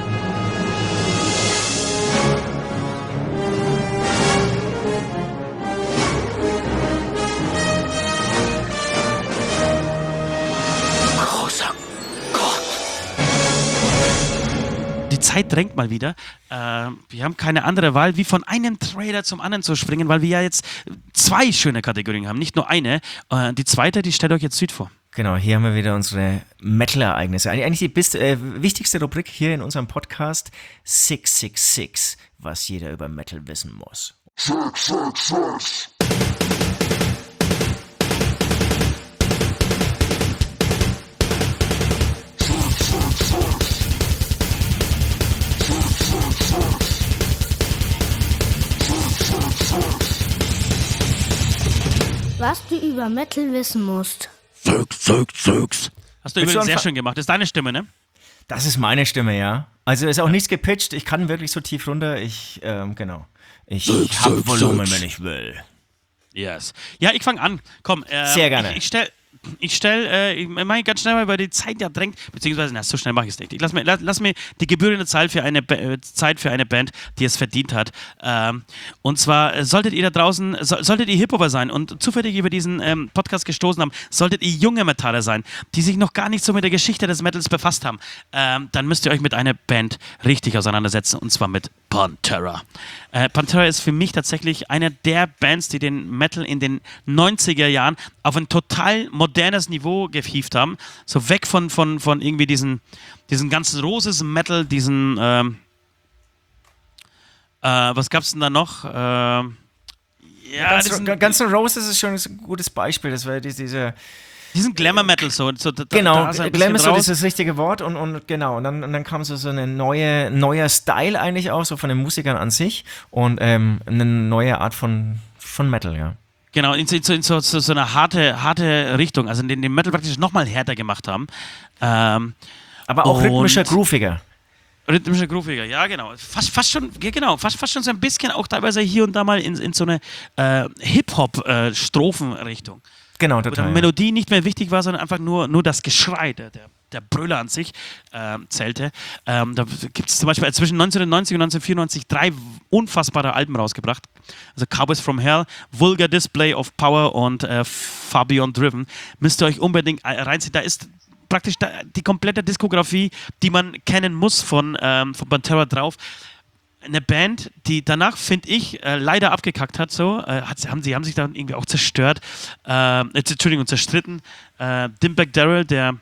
Großer Gott.
Die Zeit drängt mal wieder. Äh, wir haben keine andere Wahl, wie von einem Trailer zum anderen zu springen, weil wir ja jetzt zwei schöne Kategorien haben, nicht nur eine. Äh, die zweite, die stellt euch jetzt Süd vor.
Genau, hier haben wir wieder unsere Metal-Ereignisse. Eig- Eigentlich die bist, äh, wichtigste Rubrik hier in unserem Podcast sechs sechs sechs, was jeder über Metal wissen muss.
Was du über Metal wissen musst.
Zögs, zögs, zögs.
Hast du
Willst du
übrigens sehr
anfangen?
schön gemacht. Das ist deine Stimme, ne?
Das ist meine Stimme, ja. Also ist auch nichts gepitcht. Ich kann wirklich so tief runter. Ich, ähm, genau. Ich
Sechs,
hab
sechs,
Volumen,
sechs.
wenn ich will.
Yes. Ja, ich fange an. Komm. ähm,
Sehr gerne.
Ich, ich stell, ich stell, äh, ich mache ganz schnell mal, weil die Zeit ja drängt, beziehungsweise, na, so schnell mache ich es nicht. Ich lass mir, lass, lass mir die gebührende Zeit für, eine, Ba- äh, Zeit für eine Band, die es verdient hat. Ähm, und zwar äh, solltet ihr da draußen, so, solltet ihr Hip-Hopper sein und zufällig über diesen ähm, Podcast gestoßen haben, solltet ihr junge Metaller sein, die sich noch gar nicht so mit der Geschichte des Metals befasst haben, ähm, dann müsst ihr euch mit einer Band richtig auseinandersetzen, und zwar mit Pantera. Äh, Pantera ist für mich tatsächlich eine der Bands, die den Metal in den neunziger Jahren auf ein total modernes Niveau gehievt haben. So weg von, von, von irgendwie diesen, diesen ganzen Roses Metal, diesen, ähm, äh, was gab's denn da noch? Ähm, ja,
Guns,
diesen,
Guns N' Roses ist schon ein gutes Beispiel. Das war die- diese
Diesen Glamour-Metal so. so da,
Genau,
da ist ein
Glam
bisschen
ist so
raus.
das, das richtige Wort und, und genau, und dann, und dann kam so, so ein neue, neuer Style eigentlich auch, so von den Musikern an sich und ähm, eine neue Art von, von Metal, ja.
Genau, in, so, in so, so, so eine harte, harte Richtung, also den, den Metal praktisch nochmal härter gemacht haben. Ähm,
Aber auch
und
rhythmischer, grooviger.
Rhythmischer, grooviger, ja genau. Fast, fast schon, ja, genau, fast, fast schon so ein bisschen auch teilweise hier und da mal in, in so eine äh, Hip-Hop-Strophen-Richtung.
Genau,
Wo die
total. Ja.
Melodie nicht mehr wichtig war, sondern einfach nur, nur das Geschrei, der, der, der Brüller an sich ähm, zählte. Ähm, da gibt es zum Beispiel zwischen neunzehnhundertneunzig und neunzehnhundertvierundneunzig drei unfassbare Alben rausgebracht. Also Cowboys from Hell, Vulgar Display of Power und äh, Far Beyond Driven. Müsst ihr euch unbedingt reinziehen. Da ist praktisch da die komplette Diskografie, die man kennen muss von, ähm, von Pantera drauf. Eine Band, die danach, finde ich, äh, leider abgekackt hat, so, äh, hat, haben, sie haben sich dann irgendwie auch zerstört, äh, Entschuldigung, zerstritten. Äh, Dimebag Darrell, der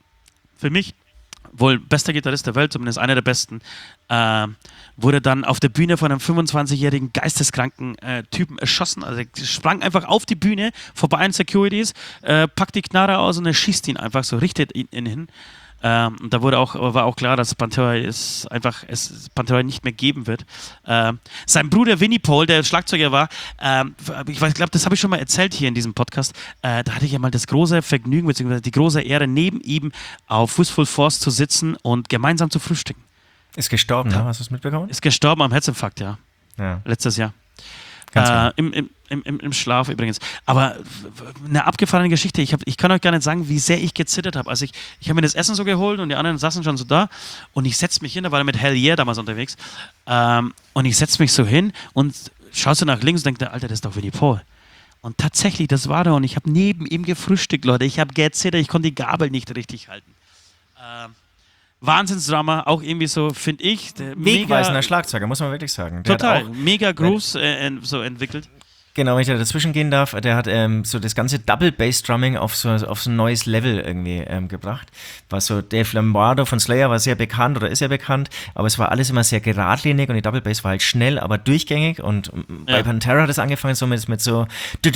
für mich wohl bester Gitarrist der Welt, zumindest einer der besten, äh, wurde dann auf der Bühne von einem fünfundzwanzigjährigen geisteskranken äh, Typen erschossen. Also er sprang einfach auf die Bühne, vorbei an Securities, äh, packt die Knarre aus und er schießt ihn einfach so, richtet ihn, ihn hin. Ähm, und da wurde auch, war auch klar, dass Pantera es einfach es Pantera nicht mehr geben wird. Ähm, sein Bruder Vinnie Paul, der Schlagzeuger war, ähm, ich glaube, das habe ich schon mal erzählt hier in diesem Podcast, äh, da hatte ich ja mal das große Vergnügen, beziehungsweise die große Ehre, neben ihm auf Wistful Force zu sitzen und gemeinsam zu frühstücken.
Ist gestorben, ja. Hast du es mitbekommen?
Ist gestorben am Herzinfarkt, ja.
Ja.
Letztes Jahr.
Ganz
Äh,
genau.
im, im, im, Im Schlaf übrigens. Aber eine abgefahrene Geschichte. Ich, hab, ich kann euch gar nicht sagen, wie sehr ich gezittert habe. Also ich, ich habe mir das Essen so geholt und die anderen saßen schon so da und ich setze mich hin, da war er mit Hell Yeah damals unterwegs, ähm, und ich setze mich so hin und schaue so nach links und denke, Alter, das ist doch Vinnie Paul. Und tatsächlich, das war er und ich habe neben ihm gefrühstückt, Leute. Ich habe gezittert, ich konnte die Gabel nicht richtig halten. Ähm, Wahnsinnsdrama, auch irgendwie so, finde ich. der
Wegweisender
mega,
Schlagzeuger, muss man wirklich sagen. Der
total,
Hat auch,
mega Grooves äh, en- so entwickelt.
genau, wenn ich da dazwischen gehen darf, der hat ähm, so das ganze Double-Bass-Drumming auf so, auf so ein neues Level irgendwie ähm, gebracht. War so, Dave Lombardo von Slayer war sehr bekannt oder ist ja bekannt, aber es war alles immer sehr geradlinig und die Double-Bass war halt schnell, aber durchgängig und bei
Ja.
Pantera hat es angefangen so mit, mit so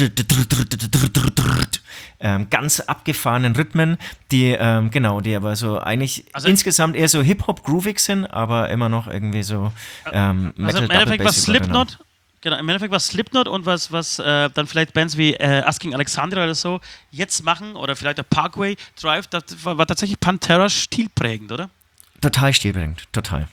ähm, ganz abgefahrenen Rhythmen, die, ähm, genau, die aber so eigentlich
Also-
insgesamt eher so Hip-Hop-groovig sind, aber immer noch irgendwie so ähm,
Also im Endeffekt war
Metal-Double-Bass.
Slipknot, genau, im Endeffekt war Slipknot und was, was äh, dann vielleicht Bands wie äh, Asking Alexandria oder so jetzt machen oder vielleicht der Parkway Drive, das war, war tatsächlich Pantera stilprägend, oder?
Total stilprägend, total.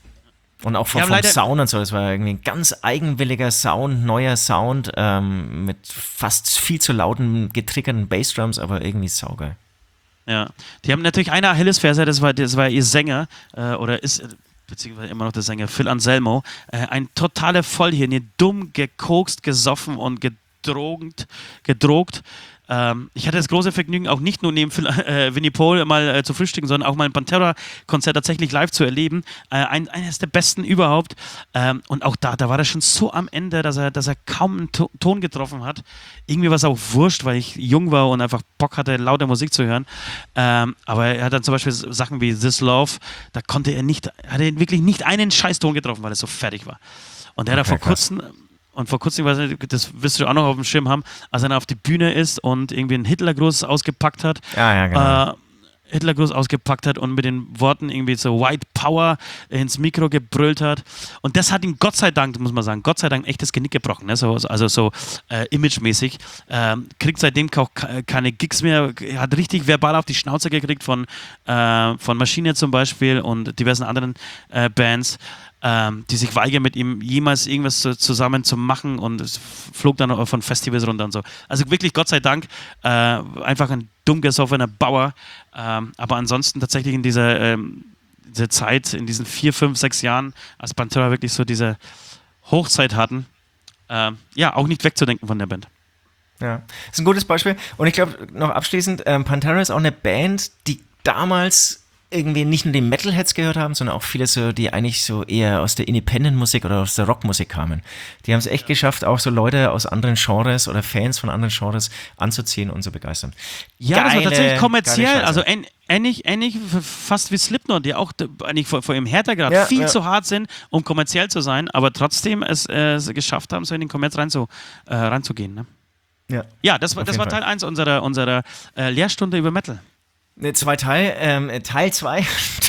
Und auch vom,
Wir haben
vom
leider-
Sound und so, das war irgendwie ein ganz eigenwilliger Sound, neuer Sound, ähm, mit fast viel zu lauten, getriggerten Bassdrums, aber irgendwie saugeil.
Ja. Die haben natürlich eine Achillesferse, das war, das war ihr Sänger, äh, oder ist, äh, beziehungsweise immer noch der Sänger, Phil Anselmo, äh, ein totaler Vollhirn, dumm, gekokst, gesoffen und gedrogt, gedrogt. Ähm, ich hatte das große Vergnügen, auch nicht nur neben Phil, äh, Vinnie Paul mal äh, zu frühstücken, sondern auch mal ein Pantera-Konzert tatsächlich live zu erleben. Äh, ein, eines der besten überhaupt. Ähm, und auch da, da war er schon so am Ende, dass er, dass er kaum einen to Ton getroffen hat. Irgendwie war es auch wurscht, weil ich jung war und einfach Bock hatte, laute Musik zu hören. Ähm, aber er hat dann zum Beispiel Sachen wie This Love, da konnte er nicht, hat er wirklich nicht einen Scheißton getroffen, weil er so fertig war. Und er hat
Okay,
vor
krass.
kurzem, und vor kurzem, ich weiß nicht, das wirst du auch noch auf dem Schirm haben, als er dann auf die Bühne ist und irgendwie einen Hitlergruß ausgepackt hat.
Ja, ja, genau.
Äh, Hitlergruß ausgepackt hat und mit den Worten irgendwie so White Power ins Mikro gebrüllt hat. Und das hat ihm Gott sei Dank, muss man sagen, Gott sei Dank echtes Genick gebrochen. Ne? So, also so äh, imagemäßig. Ähm, kriegt seitdem auch keine Gigs mehr. Hat richtig verbal auf die Schnauze gekriegt von, äh, von Maschine zum Beispiel und diversen anderen äh, Bands, ähm, die sich weigern, mit ihm jemals irgendwas zu, zusammen zu machen, und es flog dann auch von Festivals runter und so. Also wirklich Gott sei Dank äh, einfach ein dumm gesoffener Bauer, ähm, aber ansonsten tatsächlich in dieser, ähm, dieser Zeit, in diesen vier, fünf, sechs Jahren, als Pantera wirklich so diese Hochzeit hatten, ähm, ja, auch nicht wegzudenken von der Band.
Ja, das ist ein gutes Beispiel. Und ich glaube, noch abschließend, ähm, Pantera ist auch eine Band, die damals irgendwie nicht nur die Metalheads gehört haben, sondern auch viele so, die eigentlich so eher aus der Independent-Musik oder aus der Rockmusik kamen. Die haben es echt geschafft, auch so Leute aus anderen Genres oder Fans von anderen Genres anzuziehen und zu begeistern.
Ja, das war
Geile-
tatsächlich kommerziell,
geile Scheiße.
also ähn- ähnlich, ähnlich f- fast wie Slipknot, die auch d- eigentlich vor, vor ihrem Härtegrad
Ja,
viel
ja.
zu hart sind, um kommerziell zu sein, aber trotzdem es äh, es geschafft haben, so in den Kommerz rein zu, äh, reinzugehen. Ne?
Ja,
Ja, das war,
auf
das
jeden
war
Fall.
Teil eins unserer, unserer äh, Lehrstunde über Metal.
Ne, zwei Teil, ähm, Teil zwei.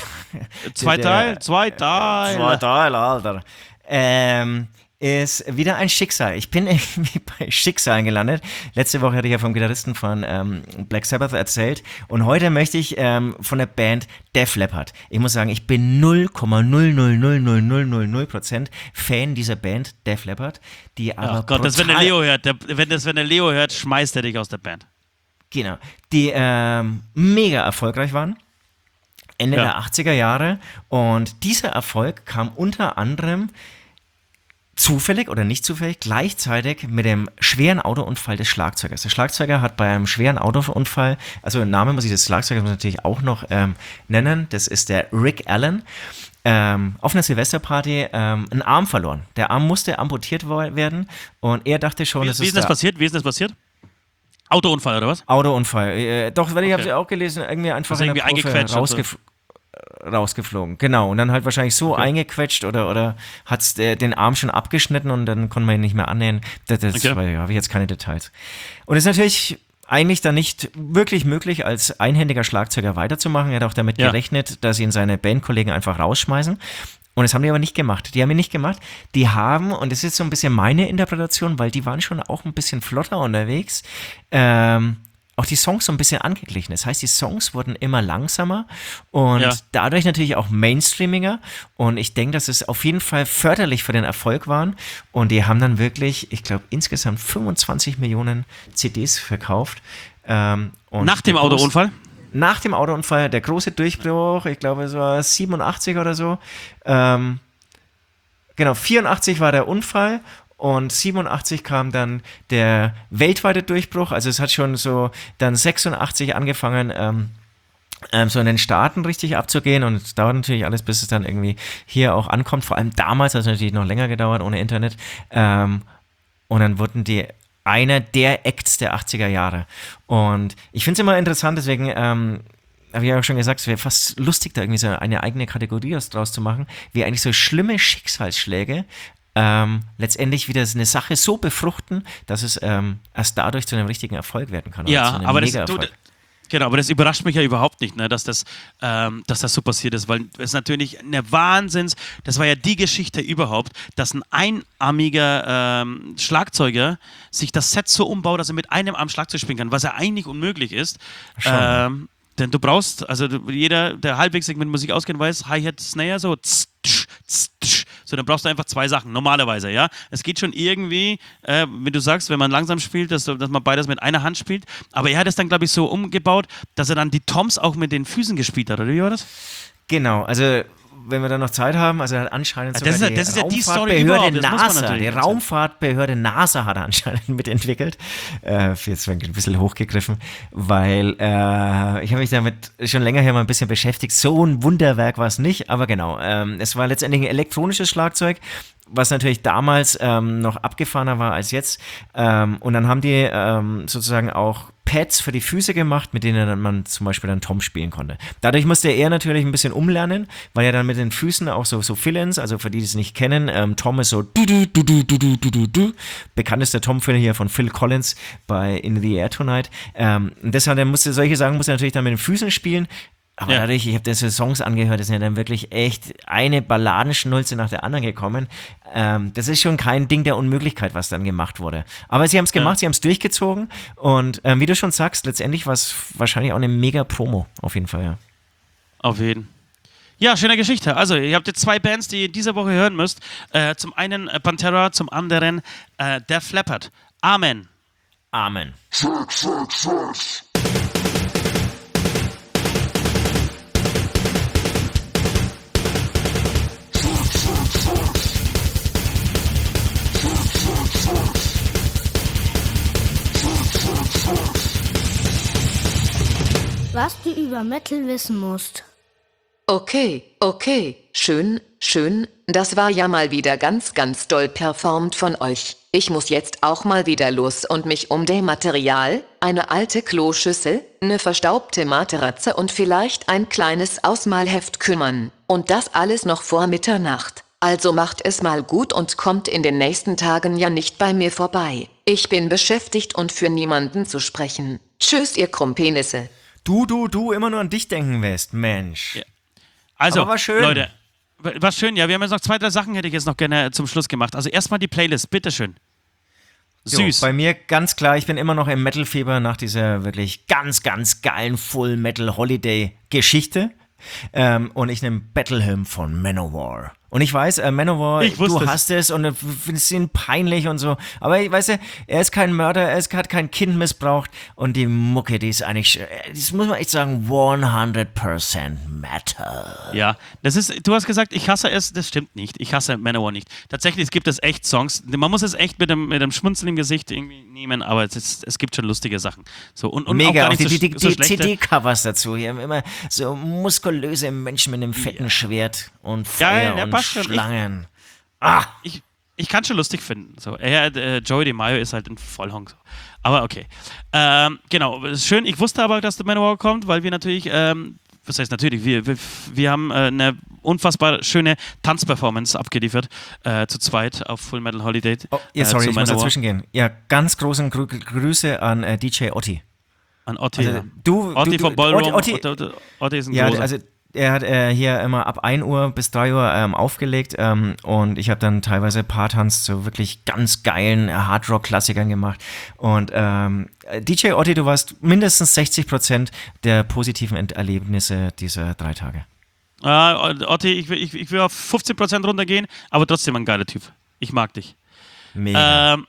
Zwei
Der-
Teil, zwei Teil.
Zwei Teile, Alter. Ähm, ist wieder ein Schicksal. Ich bin irgendwie bei Schicksalen gelandet. Letzte Woche hatte ich ja vom Gitarristen von ähm, Black Sabbath erzählt und heute möchte ich ähm, von der Band Def Leppard. Ich muss sagen, ich bin null Komma null null null null null null null Prozent Fan dieser Band Def Leppard, die aber
Ach Gott, das wenn der
brutal-
Leo hört, der, wenn das wenn der Leo hört, schmeißt er dich aus der Band.
Genau, die ähm, mega erfolgreich waren. Ende
Ja.
der achtziger Jahre. Und dieser Erfolg kam unter anderem zufällig oder nicht zufällig gleichzeitig mit dem schweren Autounfall des Schlagzeugers. Der Schlagzeuger hat bei einem schweren Autounfall, also den Namen muss ich des Schlagzeugers natürlich auch noch ähm, nennen, das ist der Rick Allen, ähm, auf einer Silvesterparty ähm, einen Arm verloren. Der Arm musste amputiert wo- werden und er dachte schon,
Wie,
das
wie
ist
ist das
der
passiert? Wie ist das passiert? Autounfall oder was?
Autounfall. Äh, doch, weil ich habe
Okay.
es auch gelesen, irgendwie einfach
Also
in der
irgendwie
Kurve
eingequetscht und so.
rausgef rausgeflogen. Genau, und dann halt wahrscheinlich so
Okay.
eingequetscht oder, oder hat es den Arm schon abgeschnitten und dann konnte man ihn nicht mehr annähen. Das, das
Okay.
weil, ja, habe ich jetzt keine Details. Und es ist natürlich eigentlich dann nicht wirklich möglich, als einhändiger Schlagzeuger weiterzumachen. Er hat auch damit
Ja.
gerechnet, dass ihn seine Bandkollegen einfach rausschmeißen. Und das haben die aber nicht gemacht. Die haben ihn nicht gemacht. Die haben, und das ist so ein bisschen meine Interpretation, weil die waren schon auch ein bisschen flotter unterwegs, ähm, auch die Songs so ein bisschen angeglichen. Das heißt, die Songs wurden immer langsamer und
Ja.
dadurch natürlich auch mainstreamiger. Und ich denke, dass es auf jeden Fall förderlich für den Erfolg waren. Und die haben dann wirklich, ich glaube, insgesamt fünfundzwanzig Millionen C Ds verkauft. Ähm, und
Nach dem
der groß-
Autounfall?
Nach dem Autounfall, der große Durchbruch, ich glaube, es war siebenundachtzig oder so. Ähm, genau, vierundachtzig war der Unfall. Und siebenundachtzig kam dann der weltweite Durchbruch. Also es hat schon so dann sechsundachtzig angefangen, ähm, ähm, so in den Staaten richtig abzugehen. Und es dauert natürlich alles, bis es dann irgendwie hier auch ankommt. Vor allem damals hat es natürlich noch länger gedauert, ohne Internet. Ähm, und dann wurden die einer der Acts der achtziger Jahre. Und ich finde es immer interessant, deswegen ähm, habe ich ja auch schon gesagt, es wäre fast lustig, da irgendwie so eine eigene Kategorie draus zu machen, wie eigentlich so schlimme Schicksalsschläge ähm, letztendlich wieder eine Sache so befruchten, dass es ähm, erst dadurch zu einem richtigen Erfolg werden kann. oder
Ja,
zu einem
aber das, du,
Mega-Erfolg.
genau, aber das überrascht mich ja überhaupt nicht, ne, dass, das, ähm, dass das so passiert ist, weil es natürlich eine Wahnsinns, das war ja die Geschichte überhaupt, dass ein einarmiger ähm, Schlagzeuger sich das Set so umbaut, dass er mit einem Arm Schlagzeug spielen kann, was ja eigentlich unmöglich ist. Ähm, denn du brauchst, also du, jeder, der halbwegs sich mit Musik auskennt, weiß, Hi-Hat, Snare, so tsch, tsch, tsch, tsch. So, dann brauchst du einfach zwei Sachen, normalerweise, ja. Es geht schon irgendwie, äh, wie du sagst, wenn man langsam spielt, dass, dass man beides mit einer Hand spielt. Aber er hat es dann, glaube ich, so umgebaut, dass er dann die Toms auch mit den Füßen gespielt hat, oder wie war das?
Genau, also wenn wir dann noch Zeit haben, also er hat anscheinend
Ja,
sogar
das ist ja-
die
das ist ja die Story
Raumfahrtbehörde
überhaupt, das muss man
NASA,
natürlich
die
erzählen.
Raumfahrtbehörde NASA hat er anscheinend mitentwickelt. Äh, jetzt ein bisschen hochgegriffen, weil äh, ich habe mich damit schon länger hier mal ein bisschen beschäftigt. So ein Wunderwerk war es nicht, aber genau, ähm, es war letztendlich ein elektronisches Schlagzeug, was natürlich damals ähm, noch abgefahrener war als jetzt. Ähm, und dann haben die ähm, sozusagen auch Pads für die Füße gemacht, mit denen dann man zum Beispiel dann Tom spielen konnte. Dadurch musste er natürlich ein bisschen umlernen, weil er dann mit den Füßen auch so, so Fill-Ins, also für die, die es nicht kennen, ähm, Tom ist so du, du, du, du, du, du, du, du, du. Bekanntester Tom-Fill hier von Phil Collins bei In the Air Tonight. Ähm, und deshalb, er musste solche Sachen musste er natürlich dann mit den Füßen spielen. Aber
Ja.
dadurch, ich habe diese Songs angehört, das sind ja dann wirklich echt eine Balladenschnulze nach der anderen gekommen. Ähm, das ist schon kein Ding der Unmöglichkeit, was dann gemacht wurde. Aber sie haben es gemacht,
Ja.
sie haben es durchgezogen und ähm, wie du schon sagst, letztendlich war es wahrscheinlich auch eine mega Promo, auf jeden Fall, ja.
Auf jeden. Ja, schöne Geschichte. Also, ihr habt jetzt zwei Bands, die ihr diese Woche hören müsst. Äh, zum einen äh, Pantera, zum anderen äh, Def Leppard. Amen.
Amen.
Was du über Metal wissen musst.
Okay, okay, schön, schön, das war ja mal wieder ganz, ganz doll performt von euch. Ich muss jetzt auch mal wieder los und mich um Dämmaterial, eine alte Kloschüssel, ne verstaubte Matratze und vielleicht ein kleines Ausmalheft kümmern. Und das alles noch vor Mitternacht. Also macht es mal gut und kommt in den nächsten Tagen ja nicht bei mir vorbei. Ich bin beschäftigt und für niemanden zu sprechen. Tschüss, ihr Krumpenisse.
Du, du, du, immer nur an dich denken wirst, Mensch.
Ja. Also,
Aber war schön.
Leute, war schön, ja. Wir haben jetzt noch zwei, drei Sachen, hätte ich jetzt noch gerne zum Schluss gemacht. Also erstmal die Playlist, bitteschön. Süß.
Jo, bei mir ganz klar, ich bin immer noch im Metal-Fieber nach dieser wirklich ganz, ganz geilen Full-Metal-Holiday-Geschichte. Ähm, und ich nehme Battle Hymn von Manowar. Und ich weiß, äh, Manowar,
Ich wusste
du
es.
hast es und du findest ihn peinlich und so. Aber ich weiß, er ist kein Mörder, er ist, hat kein Kind missbraucht. Und die Mucke, die ist eigentlich, das muss man echt sagen, hundert Prozent Metal.
Ja, das ist, du hast gesagt, ich hasse es, das stimmt nicht. Ich hasse Manowar nicht. Tatsächlich, es gibt es echt Songs, man muss es echt mit dem, mit dem Schmunzeln im Gesicht irgendwie nehmen, aber es, ist, es gibt schon lustige Sachen. So, und, und auch
Mega,
gar
auch
nicht
die,
so,
die, die,
so
die
schlechte.
C D-Covers dazu. Hier haben immer so muskulöse Menschen mit einem fetten Schwert und
Geil,
Feuer
der
und
passt schon. Ich-
Schlangen. Ah,
Ich, ich kann schon lustig finden. So, er, äh, Joey DeMaio ist halt ein Vollhonk. So. Aber okay. Ähm, genau, es ist schön. Ich wusste aber, dass der Manowar kommt, weil wir natürlich, ähm, was heißt natürlich, wir, wir, wir haben äh, eine unfassbar schöne Tanzperformance abgeliefert, äh, zu zweit auf Full Metal Holiday.
oh, ja,
äh,
sorry,
zu
ich muss
Manowar.
dazwischen gehen. Ja, ganz großen Grü Grüße an äh, D J Otti.
An Otti.
Also, du,
Otti
du,
vom
du,
Ballroom.
Otti,
Otti, Otti, Otti ist ein
ja,
großer.
also er hat äh, hier immer ab ein Uhr bis drei Uhr ähm, aufgelegt ähm, und ich habe dann teilweise Paartanz zu wirklich ganz geilen äh, Hardrock-Klassikern gemacht. Und ähm, D J Otti, du warst mindestens sechzig Prozent der positiven Ent- Erlebnisse dieser drei Tage.
Ah, Otti, ich will, ich, ich will auf fünfzehn Prozent runtergehen, aber trotzdem ein geiler Typ. Ich mag dich.
Mega.
Ähm,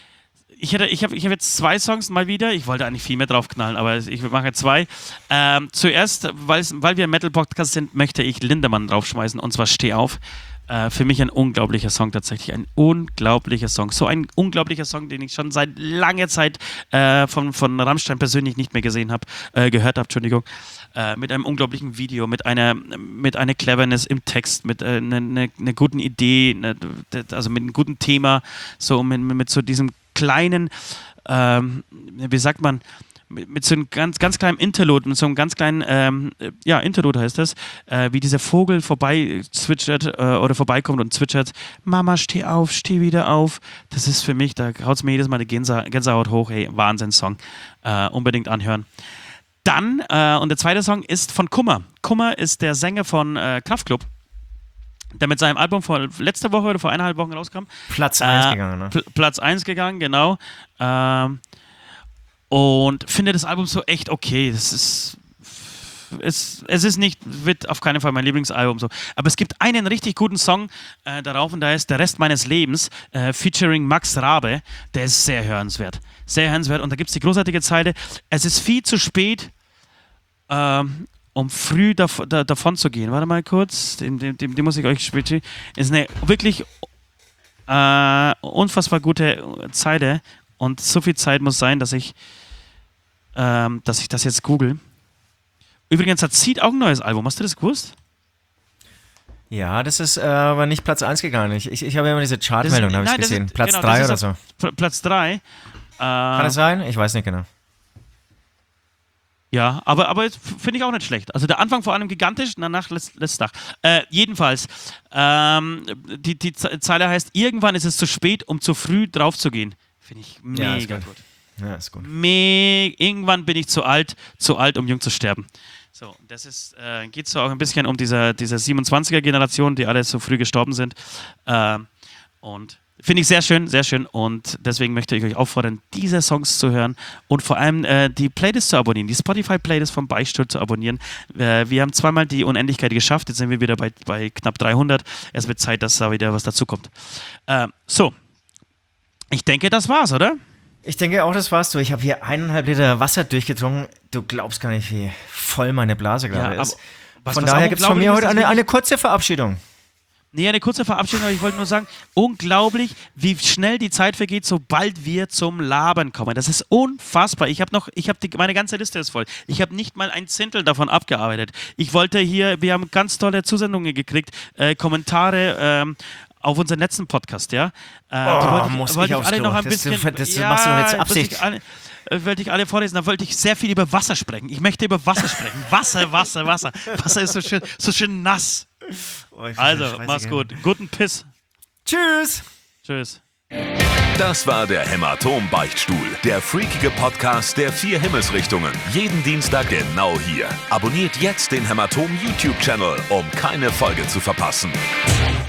ich hätte, ich habe ich hab jetzt zwei Songs mal wieder. Ich wollte eigentlich viel mehr draufknallen, aber ich mache zwei. Ähm, zuerst, weil's, weil wir ein Metal-Podcast sind, möchte ich Lindemann draufschmeißen und zwar Steh auf. Äh, für mich ein unglaublicher Song tatsächlich. Ein unglaublicher Song. So ein unglaublicher Song, den ich schon seit langer Zeit äh, von, von Rammstein persönlich nicht mehr gesehen habe, äh, gehört habe, Entschuldigung. Äh, mit einem unglaublichen Video, mit einer, mit einer Cleverness im Text, mit einer äh, ne, ne, ne guten Idee, ne, also mit einem guten Thema, so mit, mit so diesem kleinen, ähm, wie sagt man, mit, mit so einem ganz, ganz kleinen Interlude, mit so einem ganz kleinen, ähm, ja, Interlude heißt das, äh, wie dieser Vogel vorbei zwitschert äh, oder vorbeikommt und zwitschert, Mama, steh auf, steh wieder auf. Das ist für mich, da haut es mir jedes Mal eine Gänse, Gänsehaut hoch, hey, Wahnsinnssong. Äh, unbedingt anhören. Dann, äh, und der zweite Song ist von Kummer. Kummer ist der Sänger von äh, Kraftklub, der mit seinem Album vor letzter Woche oder vor eineinhalb Wochen rauskam.
Platz eins
Äh,
gegangen, ne?
Pl- Platz eins gegangen, genau. Ähm, und finde das Album so echt okay. Das ist, es, es ist nicht, wird auf keinen Fall mein Lieblingsalbum so. Aber es gibt einen richtig guten Song äh, darauf und da ist Der Rest meines Lebens, äh, featuring Max Rabe. Der ist sehr hörenswert. Sehr hörenswert. Und da gibt es die großartige Zeile: Es ist viel zu spät, ähm, um früh dav da, davon zu gehen. Warte mal kurz, den, den, den, den muss ich euch spielen. Ist eine wirklich äh, unfassbar gute Zeile und so viel Zeit muss sein, dass ich, ähm, dass ich das jetzt google. Übrigens hat Seed auch ein neues Album. Hast du das gewusst?
Ja, das ist äh, aber nicht Platz eins gegangen. Ich, ich, ich habe immer diese Chartmeldung, habe ich
nein, das
gesehen.
ist-
Platz
genau,
drei
das
oder
ist
so.
auf Pl- Platz drei.
Kann
Äh,
es sein? Ich weiß nicht genau.
Ja, aber, aber f- finde ich auch nicht schlecht. Also der Anfang vor allem gigantisch, danach lässt lässt nach. Äh, jedenfalls, ähm, die, die Ze- Zeile heißt, irgendwann ist es zu spät, um zu früh drauf zu gehen. Finde ich
Ja, ist
mega
gut.
gut.
Ja, ist gut.
Me irgendwann bin ich zu alt, zu alt, um jung zu sterben. So, das ist, äh, geht so auch ein bisschen um diese, diese siebenundzwanziger-Generation, die alle so früh gestorben sind. Ähm, und finde ich sehr schön, sehr schön. Und deswegen möchte ich euch auffordern, diese Songs zu hören und vor allem äh, die Playlist zu abonnieren, die Spotify-Playlist vom Beichtstuhl zu abonnieren. Äh, wir haben zweimal die Unendlichkeit geschafft, jetzt sind wir wieder bei, bei knapp dreihundert. Es wird Zeit, dass da wieder was dazukommt. Äh, so, ich denke, das war's, oder?
Ich denke auch, das war's du. Ich habe hier eineinhalb Liter Wasser durchgetrunken. Du glaubst gar nicht, wie voll meine Blase gerade
Ja,
ist.
aber was-
Von
was
daher
auch
gibt es von mir
unglaublich
heute
ist, dass
eine,
wir
eine kurze Verabschiedung.
Nee, eine kurze Verabschiedung, aber ich wollte nur sagen, unglaublich, wie schnell die Zeit vergeht, sobald wir zum Labern kommen. Das ist unfassbar. Ich habe noch, ich habe meine ganze Liste ist voll. Ich habe nicht mal ein Zehntel davon abgearbeitet. Ich wollte hier, wir haben ganz tolle Zusendungen gekriegt, äh, Kommentare ähm, auf unseren letzten Podcast, ja. Äh,
Oh,
die wollte
muss ich
wollte ich
aufs
alle
Klo.
noch ein
Das-
bisschen.
das- das machst du doch jetzt
wollte
Absicht.
ich alle- äh, wollte ich alle vorlesen, da wollte ich sehr viel über Wasser sprechen. Ich möchte über Wasser sprechen. Wasser, Wasser, Wasser. Wasser ist so schön, so schön nass.
Oh, ich
Also,
weiß
mach's
nicht.
gut. Guten Piss.
Tschüss.
Tschüss.
Das war der Hämatom-Beichtstuhl, der freakige Podcast der vier Himmelsrichtungen. Jeden Dienstag genau hier. Abonniert jetzt den Hämatom-YouTube-Channel, um keine Folge zu verpassen.